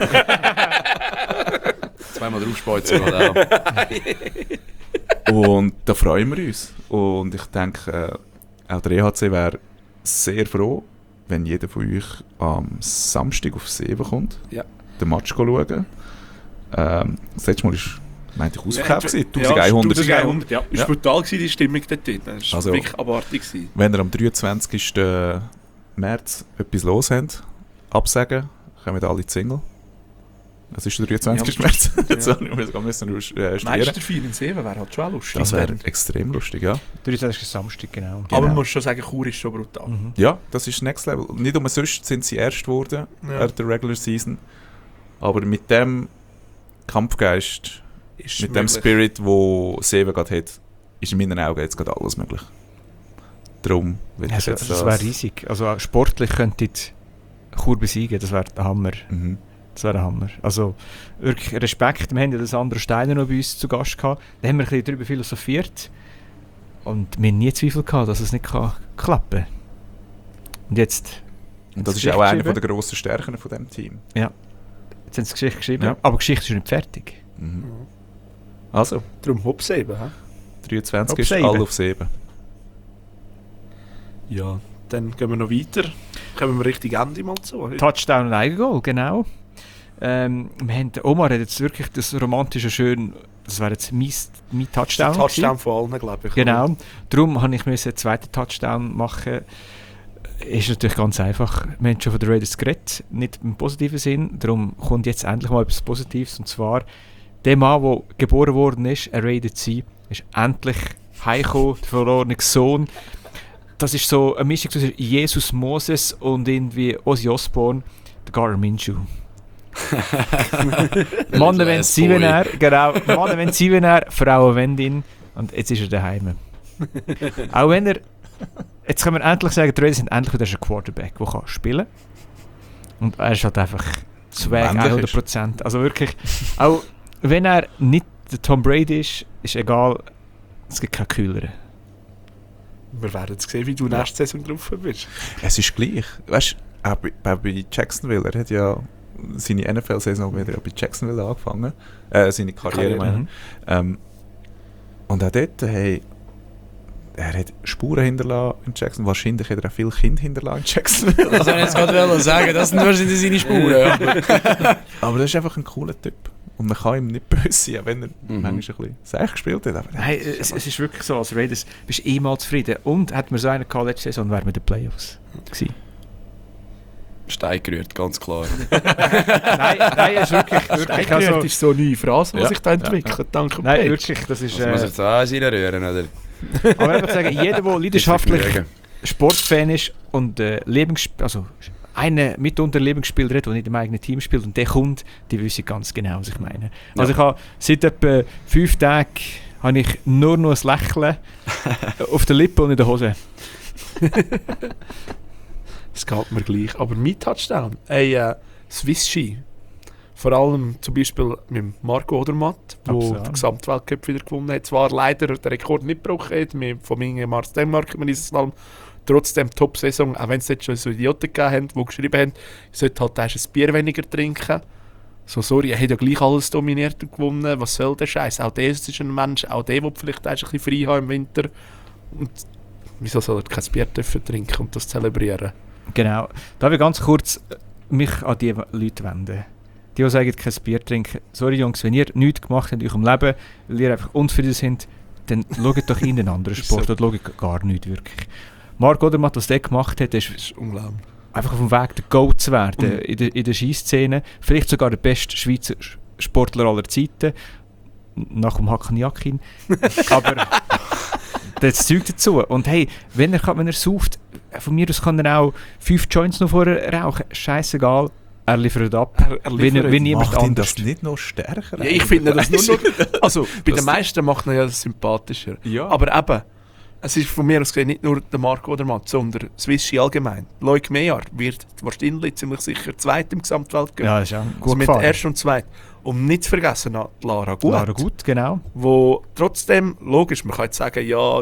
Zweimal draufspeuzen oder auch. Und da freuen wir uns. Und ich denke, auch der EHC wäre sehr froh, wenn jeder von euch am Samstag auf Seven kommt, Ja. den Match schauen. Das letzte Mal war, meinte ich, ausverkauft. Ja, 1100. 1100, ja. Es Ja. war brutal, die Stimmung dort. Das war Also- wirklich abartig. Wenn ihr am 23. März etwas los habt, absagen, kommen alle die Single. Es ist der 23. Ja. März. Jetzt Ja. müssen wir studieren. Meisterfeier in Seven wäre halt schon auch lustig. Das wäre extrem lustig, ja. 23. Samstag, genau. Aber man muss schon sagen, Chur ist schon brutal. Mhm. Ja, das ist Next Level. Nicht umsonst sind sie erst geworden Ja. während der Regular Season. Aber mit dem Kampfgeist, Ist mit dem möglich. Spirit, wo Seven gerade hat, ist in meinen Augen jetzt gerade alles möglich. Darum wird Also, jetzt das wäre riesig. Also sportlich könnte Chur besiegen, das wäre der Hammer. Mhm. Das wäre der Hammer. Also wirklich Respekt. Wir haben ja das andere Steiner noch bei uns zu Gast gehabt. Da haben wir ein bisschen darüber philosophiert. Und wir haben nie Zweifel gehabt, dass es nicht klappen kann. Und jetzt... Und das ist Geschichte auch eine geschrieben. der grossen Stärken von diesem Team. Jetzt haben sie Geschichte geschrieben. Ja. Aber die Geschichte ist noch nicht fertig. Mhm. Also, Darum Hops eben. 23 Auf ist Seven. alle auf 7. Ja, dann gehen wir noch weiter. Kommen wir Richtung Ende mal zu. Touchdown und Eigengoal, genau. Wir haben, Omar hat jetzt wirklich das romantische schön, das wäre jetzt mein Touchdown. Touchdown von allen, glaube ich. Genau. Darum habe ich mir einen zweiten Touchdown machen. Ist natürlich ganz einfach. Wir haben schon von den Raiders geredet, nicht im positiven Sinn. Darum kommt jetzt endlich mal etwas Positives. Und zwar, der Mann, der geboren worden ist, ein Raider zu sein, ist endlich heimgekommen, der verlorene Sohn. Das ist so eine Mischung zwischen Jesus Moses und irgendwie Ozzy Osbourne, der Gardner Minshew. Männer wollen sie, wenn er, genau, Männer wollen sie, wenn er, Frauen wollen ihn. Und jetzt ist er daheim. Auch wenn er, jetzt können wir endlich sagen, die Raiders sind endlich wieder ein Quarterback, der kann spielen. Und er ist halt einfach Swag Männlich 100%. Also wirklich, auch wenn er nicht der Tom Brady ist egal, es gibt keine kühleren. Wir werden jetzt sehen, wie du nächste Saison drauf bist. Es ist gleich. Weißt du, auch bei Jacksonville, er hat ja seine NFL-Saison wieder bei Jacksonville angefangen. Seine Karriere, meine ich. Und auch dort, hey, er hat Spuren hinterlassen in Jacksonville. Wahrscheinlich hat er auch viele Kinder hinterlassen in Jacksonville. Das wollte ich jetzt gerade sagen, das sind wahrscheinlich seine Spuren. Ja. Aber das ist einfach ein cooler Typ. Und man kann ihm nicht böse sein, wenn er manchmal ein bisschen sech gespielt hat. Aber Nein, es ist wirklich so, als Raiders bist du mal zufrieden. Und hätten wir so einen gehabt letzte Saison, wären wir in den Playoffs gewesen. Stein gerührt, ganz klar. Nein, es ist wirklich also, Das ist so eine neue Phrase, die Ja. sich da entwickelt. Danke, nein, Page. wirklich, das ist... Das muss jetzt auch reinrühren, oder? aber einfach sagen, jeder, der leidenschaftlich Sportfan ist und also einen mitunter Lieblingsspieler hat, der nicht im eigenen Team spielt und der kommt, die wissen ganz genau, was ich meine. Also ich habe seit etwa 5 Tagen habe ich nur noch ein Lächeln auf der Lippe und in der Hose. Es geht mir gleich. Aber mein Touchdown, Swiss Ski. Vor allem zum Beispiel mit Marco Odermatt, der Absolut. den Gesamtweltcup wieder gewonnen hat. Zwar leider den Rekord nicht gebrochen hat, von Ingemar Stenmark im Slalom. Trotzdem Top-Saison, auch wenn es jetzt schon so Idioten gegeben haben, die geschrieben haben, ich sollte halt erst ein Bier weniger trinken. So, sorry, er hat ja gleich alles dominiert und gewonnen. Was soll der Scheiß? Auch der ist ein Mensch, auch der will vielleicht ein bisschen frei haben im Winter. Und wieso soll er kein Bier dürfen trinken und das zelebrieren? Genau. Darf ich ganz kurz mich an die Leute wenden, die sagen, kein Bier trinken. Sorry Jungs, wenn ihr nichts gemacht habt in eurem Leben, weil ihr einfach unzufrieden sind, dann schaut doch in einen anderen Sport oder schaut gar nichts wirklich. Marc Odermatt, was der gemacht hat, Das ist unglaublich. einfach auf dem Weg, der Goat zu werden in der Skiszene. Vielleicht sogar der beste Schweizer Sportler aller Zeiten. Nach dem Hakan Yakin. Aber das Zeug dazu. Und hey, wenn er sauft, von mir aus kann er auch 5 Joints noch vorher rauchen. Scheißegal, er liefert ab. Wie niemand Macht ihn anders. das nicht noch stärker? Ja, ich finde das nur noch... Also, bei den meisten macht er ja das sympathischer. Ja. Aber eben, es ist von mir aus gesehen nicht nur der Marc Odermatt, sondern Swiss Ski allgemein. Loic Meillard wird wahrscheinlich ziemlich sicher Zweit im Gesamtweltcup. Ja, das ist auch also gut mit gefahren. Erst und Zweit. Und nicht zu vergessen die Lara Gut. Lara Gut, genau. Wo trotzdem, logisch, man kann jetzt sagen, ja,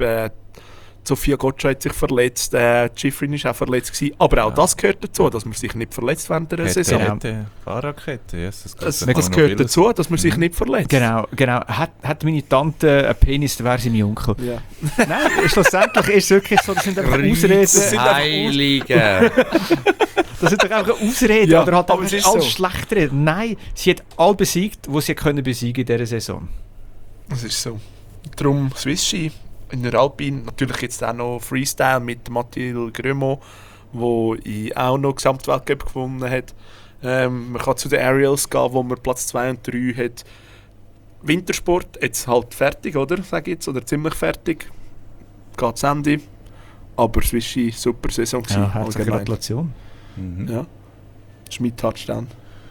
Sophia Gottschalk hat sich verletzt, Schifrin war auch verletzt gewesen, aber auch das gehört dazu, dass man sich nicht verletzt während der Saison. Fahrradkette, yes, Das gehört dazu, dass man sich nicht verletzt. Genau. Hat meine Tante einen Penis, dann wäre sie mein Onkel. Ja. Nein, schlussendlich ist es wirklich so, das sind einfach Ausreden. Heilige. Das sind doch einfach Ausreden Ja, oder halt aber einfach es ist alles so. schlecht reden. Nein, sie hat all besiegt, was sie können besiegen in dieser Saison. Das ist so. Darum Swiss Ski. In der Alpine natürlich jetzt auch noch Freestyle mit Mathilde Grömo, wo auch noch Gesamtweltcup gewonnen hat. Man kann zu den Aerials gehen, wo man Platz 2 und 3 hat. Wintersport jetzt halt fertig, oder? Sag ich jetzt, oder ziemlich fertig. Geht zu Ende. Aber Swiss Ski, super Saison gewesen, Ja, herzliche allgemein. Gratulation. Ja. Das ist mein Touchdown.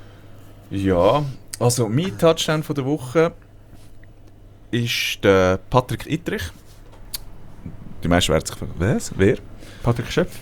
Ja, also mein Touchdown von der Woche ist der Patrick Ittrich. Die meisten werden sich fragen, was? Wer? Patrick Schöpf.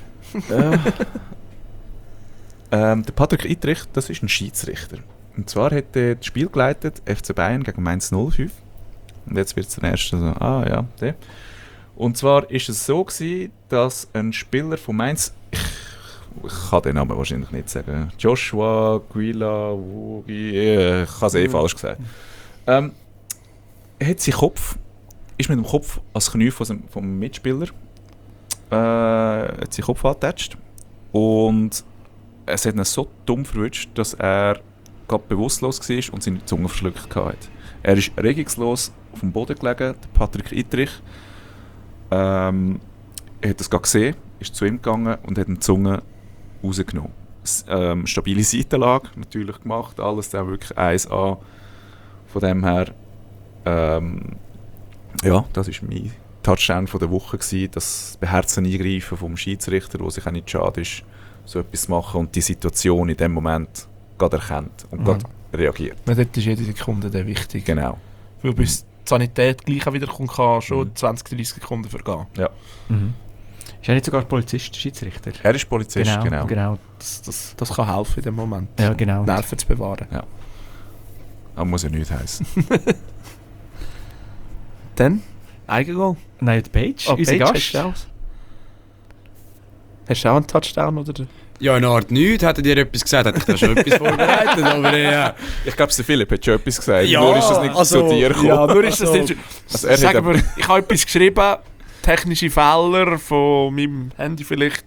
Der Patrick Ittrich, das ist ein Schiedsrichter. Und zwar hat er das Spiel geleitet, FC Bayern gegen Mainz 05. Und jetzt wird es der erste so, ja, der. Und zwar ist es so gewesen, dass ein Spieler von Mainz, ich kann den Namen wahrscheinlich nicht sagen, Joshua Guila Wugi, ich habe es falsch gesagt. Er hat seinen Kopf, ist mit dem Kopf als Knie vom Mitspieler, hat seinen Kopf angetatscht und es hat ihn so dumm verwünscht, dass er gerade bewusstlos war und seine Zunge verschluckt hatte. Er ist regungslos auf dem Boden gelegen, der Patrick Ittrich. Er hat das gerade gesehen, ist zu ihm gegangen und hat die Zunge rausgenommen. Stabile Seitenlage natürlich gemacht, alles dann wirklich 1A. Von dem her, ja, das war mein Touchdown von der Woche gewesen, das beherzende Eingreifen vom Schiedsrichter, der sich auch nicht schade ist, so etwas zu machen und die Situation in dem Moment gerade erkennt und gerade reagiert. Ja, dort ist jede Sekunde der wichtig. Genau. Weil bis die Sanität gleich auch wieder kommt, kann schon 20-30 Sekunden vergehen. Ja. Mhm. Ist er nicht sogar Polizist, Schiedsrichter? Er ist Polizist, genau. Genau. Das kann helfen in dem Moment. Ja, genau. Nerven zu bewahren. Aber muss ja nichts heißen. Dann, Eigengoal. Nein, die Page, Oh, unser Page, Gast. Hast du auch einen Touchdown? Oder? Ja, in Art nichts. Hättet ihr etwas gesagt, hätte ich da schon etwas vorbereitet. Aber ja. Ich glaube, der Philipp hat schon etwas gesagt, Ja, nur ist das nicht also, zu dir gekommen. Ja, nur ist das Also, nicht... Also er Sag hat mir, ich habe etwas geschrieben, technische Fehler von meinem Handy vielleicht.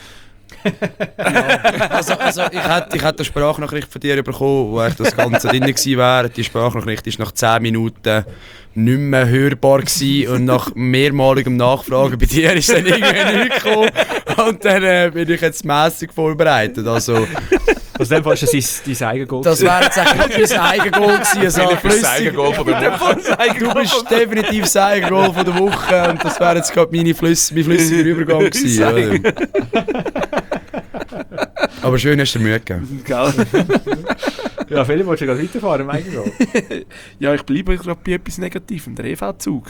Also ich hätte eine Sprachnachricht von dir bekommen, wo echt das Ganze drin gewesen wäre. Die Sprachnachricht ist nach 10 Minuten nicht mehr hörbar gewesen und nach mehrmaligem Nachfragen bei dir ist dann irgendwie nichts gekommen. Und dann bin ich jetzt mässig vorbereitet. Also, Aus dem Fall ist es dein Eigengoal. das wäre jetzt eigentlich mein Eigengoal gewesen. So Philipp ist das flüssig. Eigengoal von der Woche. Du bist definitiv das Eigengoal von der Woche und das wäre jetzt gerade mein flüssiger Übergang gewesen. Oder? Aber schön hast du dir Mühe gegeben. Ja, Philipp, willst du gerade weiterfahren im Eigengoal? Ja, ich bleibe gerade bei etwas Negativem, der EV-Zug.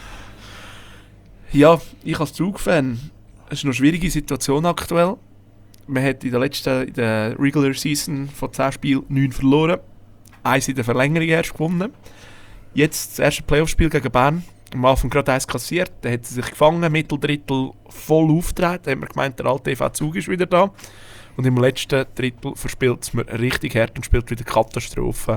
Ja, ich als Zugfan, es ist eine schwierige Situation aktuell. Man hat in der Regular Season von 10 Spielen 9 verloren. 1 in der Verlängerung erst gewonnen. Jetzt das erste Playoff-Spiel gegen Bern. Am Anfang gerade 1 kassiert, dann hat sie sich gefangen, Mitteldrittel voll aufgetreten. Da hat man gemeint, der alte EV-Zug ist wieder da. Und im letzten Drittel verspielt es mir richtig hart und spielt wieder Katastrophe.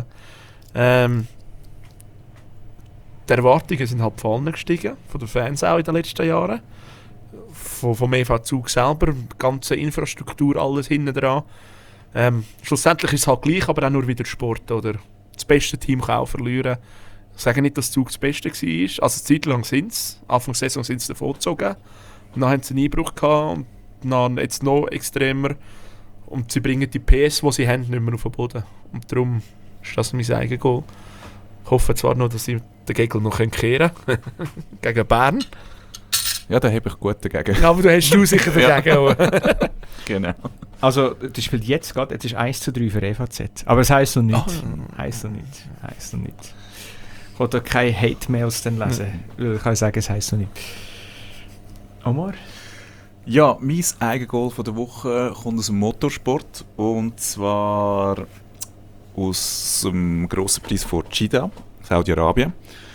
Die Erwartungen sind halt vorne gestiegen, von den Fans auch in den letzten Jahren. Vom EV Zug selber, die ganze Infrastruktur, alles hinten dran. Schlussendlich ist es halt gleich, aber auch nur wieder Sport, oder? Das beste Team kann auch verlieren. Ich sage nicht, dass Zug das Beste war. Also eine Zeit lang sind es. Anfang der Saison sind sie davon gezogen. Und dann haben sie einen Einbruch gehabt und dann jetzt noch extremer. Und sie bringen die PS, die sie haben, nicht mehr auf den Boden. Und darum ist das mein eigenes Goal. Ich hoffe zwar noch, dass sie den Gegner noch kehren können. Gegen Bern. Ja, da habe ich gut dagegen. Ja, aber du hast sicher dagegen. Genau. Also, das spielt jetzt gerade, jetzt ist 1:3 für EVZ. Aber es heisst noch nicht. Heisst noch nicht. Ich wollte keine Hate-Mails dann lesen. Weil ich kann sagen, es heisst noch nicht. Omar? Ja, mein eigenes Goal von der Woche kommt aus dem Motorsport. Und zwar aus dem grossen Preis von Jeddah, Saudi-Arabien.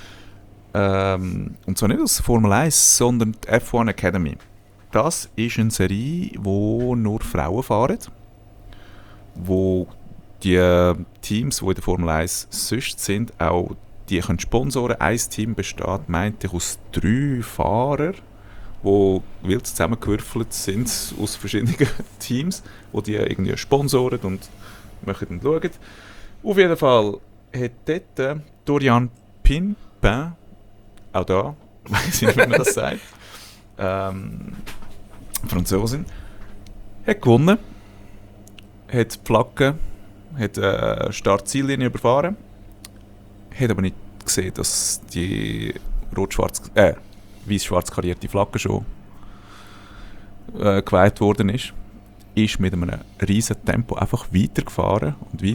Und zwar nicht aus der Formel 1, sondern die F1 Academy. Das ist eine Serie, wo nur Frauen fahren. Wo die Teams, die in der Formel 1 sonst sind, auch die können sponsoren. Ein Team besteht, meinte ich, aus 3 Fahrern, die wild zusammengewürfelt sind aus verschiedenen Teams, die die irgendwie sponsoren und möchten schauen. Auf jeden Fall hat dort Dorian Pinpin, auch da, weiß ich nicht, wie man das sagt, Franzosin, hat gewonnen, hat die Flagge, hat die Start-Ziellinie überfahren, hat aber nicht gesehen, dass die weiß-schwarz karierte Flagge schon geweiht worden ist. Ist mit einem riesen Tempo einfach weitergefahren.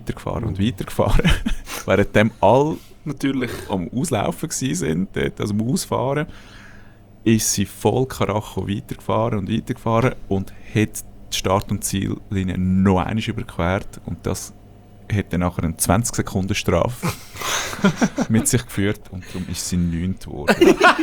Während dem alle Natürlich. am Auslaufen waren, dort, also am Ausfahren, ist sie voll Karacho weitergefahren und hat die Start- und Ziellinie noch einmal überquert. Und das hat dann nachher eine 20-Sekunden-Strafe mit sich geführt und darum ist sie 9. geworden.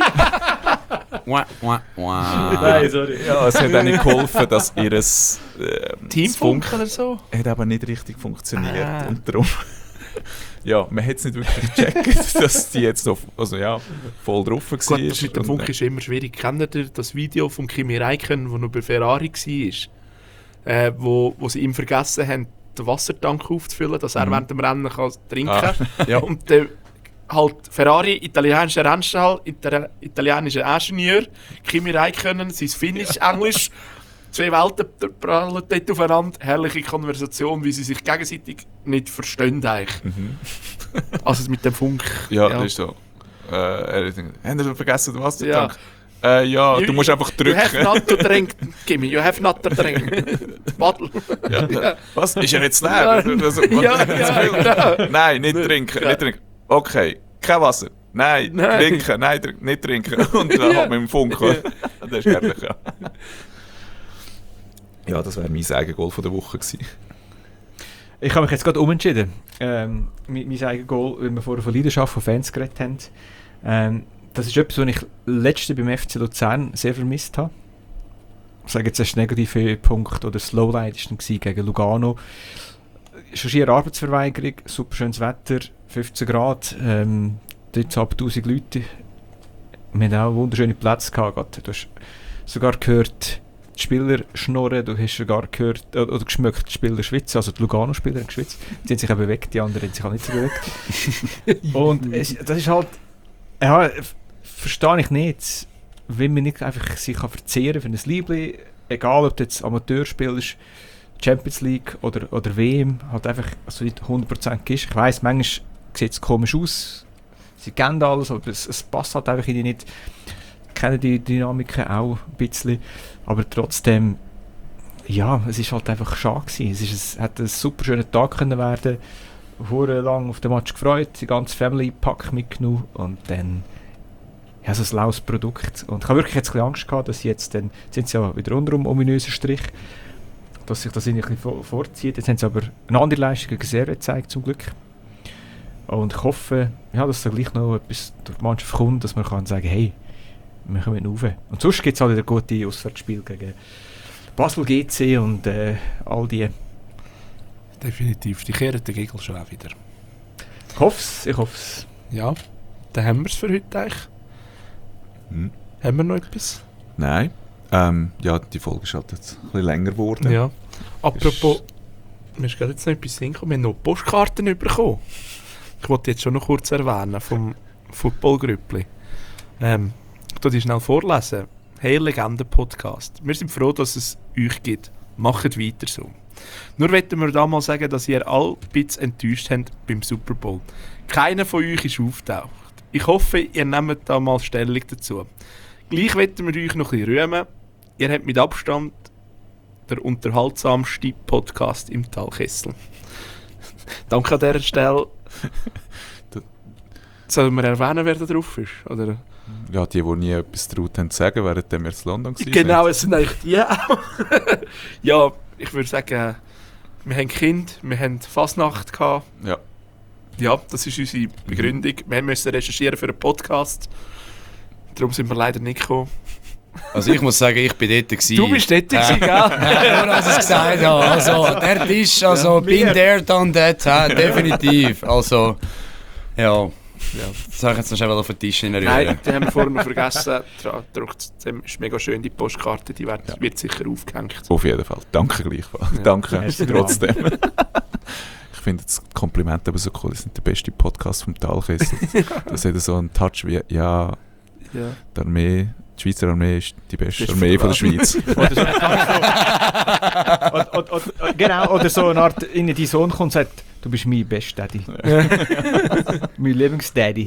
Nein, sorry. Ja, es hat auch nicht geholfen, dass ihr Teamfunk oder so? hat aber nicht richtig funktioniert und darum ja, man hat es nicht wirklich gecheckt, dass die jetzt noch, also ja, voll drauf war. Gut, das mit dem Funk ist immer schwierig. Kennt ihr das Video von Kimi Räikkönen, das noch bei Ferrari war? Wo sie ihm vergessen haben, den Wassertank aufzufüllen, dass er während dem Rennen kann trinken kann. Ja. Und dann halt Ferrari, italienischer Rennstall, italienischer Ingenieur, Kimi Räikkönen, sein Finnisch, Englisch, 2 Welten prallen dort aufeinander. Herrliche Konversation, wie sie sich gegenseitig nicht verstehen eigentlich. Also mit dem Funk. Ja, das ist so. Haben Sie vergessen, den Wassertank? Ja, du musst einfach drücken. You have not to drink, Kimi, you have not to drink. Paddel. Ja. Was? Ist er jetzt leer? Genau. Nein, nicht trinken, nicht trinken. Okay, kein Wasser. Nein. Trinken, nicht trinken. Und dann hat man im Funk. Das ist herrlich, ja. Ja, das wäre mein eigenes Goal von der Woche gewesen. Ich habe mich jetzt gerade umentschieden. Mein eigenes Goal, weil wir vorher von Leidenschaft von Fans geredet haben. Das ist etwas, was ich letzte beim FC Luzern sehr vermisst habe. Ich sage jetzt erst negative Punkt oder Slowlight war dann gegen Lugano. Schon schier Arbeitsverweigerung, super schönes Wetter, 15 Grad, 13'500 Leute. Wir haben auch wunderschöne Plätze gehabt. Du hast sogar gehört, die Spieler schnurren, du hast sogar gehört oder geschmeckt, die Spieler schwitzen, also die Lugano-Spieler haben geschwitzt. Die haben sich auch bewegt, die anderen haben sich auch nicht so bewegt. Und das ist halt, ja, verstehe ich nicht, wenn man nicht einfach sich verzehren kann für ein Liebling, egal ob du jetzt Amateur spielst, Champions League oder WM, halt einfach also nicht 100% gibst. Ich weiss, manchmal sieht es komisch aus, sie kennen alles, aber es passt halt einfach nicht. Kennen die Dynamiken auch ein bisschen, aber trotzdem, ja, es ist halt einfach schade gewesen. Es hat ein super schöner Tag können werden, hure lang auf den Match gefreut, die ganze Family Pack mitgenommen und dann ja, so ein laues Produkt. Und ich habe wirklich jetzt ein bisschen Angst gehabt, dass jetzt dann sind sie ja wieder unter einem ominösen Strich, dass sich das irgendwie ein bisschen vorzieht. Jetzt haben sie aber eine andere Leistung gegen Serbien gezeigt, zum Glück. Und ich hoffe, ja, dass da gleich noch etwas durch die Mannschaft kommt, dass man kann sagen, hey, wir kommen rauf. Und sonst gibt es halt wieder gute Auswärtsspiele gegen Basel GC und all die. Definitiv, die kehren den Gegel schon auch wieder. Ich hoffe es. Ja, dann haben wir es für heute eigentlich. Hm. Haben wir noch etwas? Nein. Ja, die Folge ist halt jetzt ein bisschen länger geworden. Ja. Apropos, mir ist gerade jetzt noch etwas hingekommen, wir haben noch Postkarten bekommen. Ich wollte jetzt schon noch kurz erwähnen vom Football-Grüppli. Ich tu die schnell vorlesen. Hey Legenden-Podcast. Wir sind froh, dass es euch gibt. Macht weiter so. Nur wollten wir da mal sagen, dass ihr alle ein bisschen enttäuscht habt beim Super Bowl. Keiner von euch ist aufgetaucht. Ich hoffe, ihr nehmt da mal Stellung dazu. Gleich wollten wir euch noch ein bisschen rühmen. Ihr habt mit Abstand der unterhaltsamste Podcast im Talkessel. Danke an dieser Stelle. Sollen wir erwähnen, wer da drauf ist? Oder? Ja, die nie etwas traut haben zu sagen, während wir in London waren. Genau, es sind eigentlich die auch. Ja, ich würde sagen, wir haben Kind, wir haben Fasnacht gehabt. Ja. Ja, das ist unsere Begründung. Wir mussten recherchieren für einen Podcast. Darum sind wir leider nicht gekommen. Also ich muss sagen, ich bin dort gewesen. Du bist dort gewesen, gell? Nur als ich es gesagt habe. Also, der Tisch, also, bin there, done that, definitiv. Also, ja. Das habe ich jetzt noch schnell auf den Tisch hinrühren. Nein, die haben wir vorhin noch vergessen. Das ist mega schön, die Postkarte, die wird sicher aufgehängt. Auf jeden Fall. Danke gleichfalls. Ja. Danke Merci trotzdem. Ich finde das Kompliment aber so cool. Das sind der beste Podcast vom Talkessel. Das hat so einen Touch wie, ja, die Armee, die Schweizer Armee ist die beste Armee von der Schweiz. Genau, oder so eine Art, in dein Sohn kommt und sagt, du bist mein bester Daddy. Mein Lieblingsdaddy.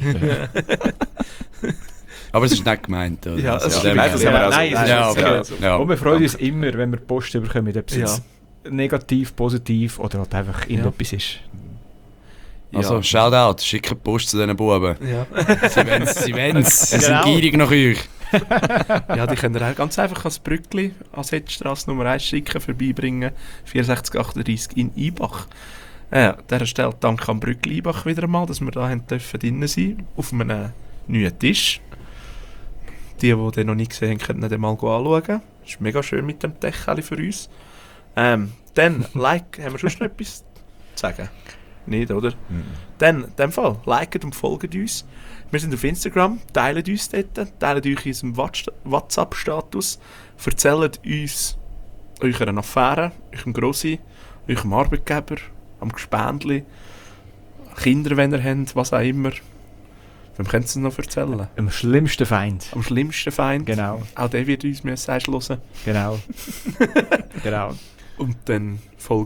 Aber es ist nicht gemeint, oder? Ja, Also, das dem stimmt. her- Nein, es ist Ja, okay. okay. Ja. Und wir freuen uns immer, wenn wir Post bekommen, ob es Ja. jetzt negativ, positiv oder halt einfach irgendetwas ist. Also, Shoutout, schickt Post zu diesen Buben. Ja. Sie wollen's. Sie sind Genau. gierig nach euch. Ja, die können ihr auch ganz einfach als Brückli, als Hetzstrasse Nummer 1 schicken, vorbeibringen, 6438 in Ibach. Ja, an dieser Stelle danke an Brückli Ibach wieder einmal, dass wir da drinnen sein auf einem neuen Tisch. Die den noch nicht gesehen haben, können den mal anschauen. Das ist mega schön mit dem Decheli für uns. Dann, like, haben wir schon noch etwas zu sagen? Nicht, oder? Dann, in dem Fall, liket und folgt uns. Wir sind auf Instagram, teilt uns dort, teilt euch in unserem WhatsApp-Status, erzählt uns eurer Affäre, eurem Grossi, eurem Arbeitgeber, am Gespendli, Kinder, wenn ihr habt, was auch immer. Wem könnt ihr es noch erzählen? Am schlimmsten Feind. Am schlimmsten Feind. Genau, Auch der wird uns Message hören. genau. Genau. Und dann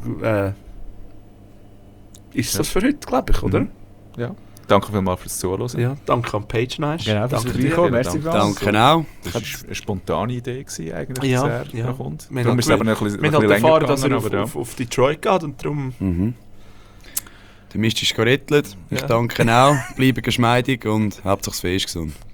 ist das für heute, glaube ich, oder? Ja. Danke vielmals fürs Zuhören. Ja, danke an Page Nice. Genau, fürs danke Vorbeikommen. dir. Merci Dank. vielmals. Danke auch. Das war eine spontane Idee gewesen, eigentlich, Ja, dass er ja. noch kommt. Wir Darum haben ist es aber noch ein bisschen, Wir haben halt länger erfahren, dass er gegangen, aber auf Detroit geht und darum... Mhm. Der Mist ist gerettelt. Ich Ja. danke auch. Bleiben geschmeidig und hauptsächlich das Fest gesund.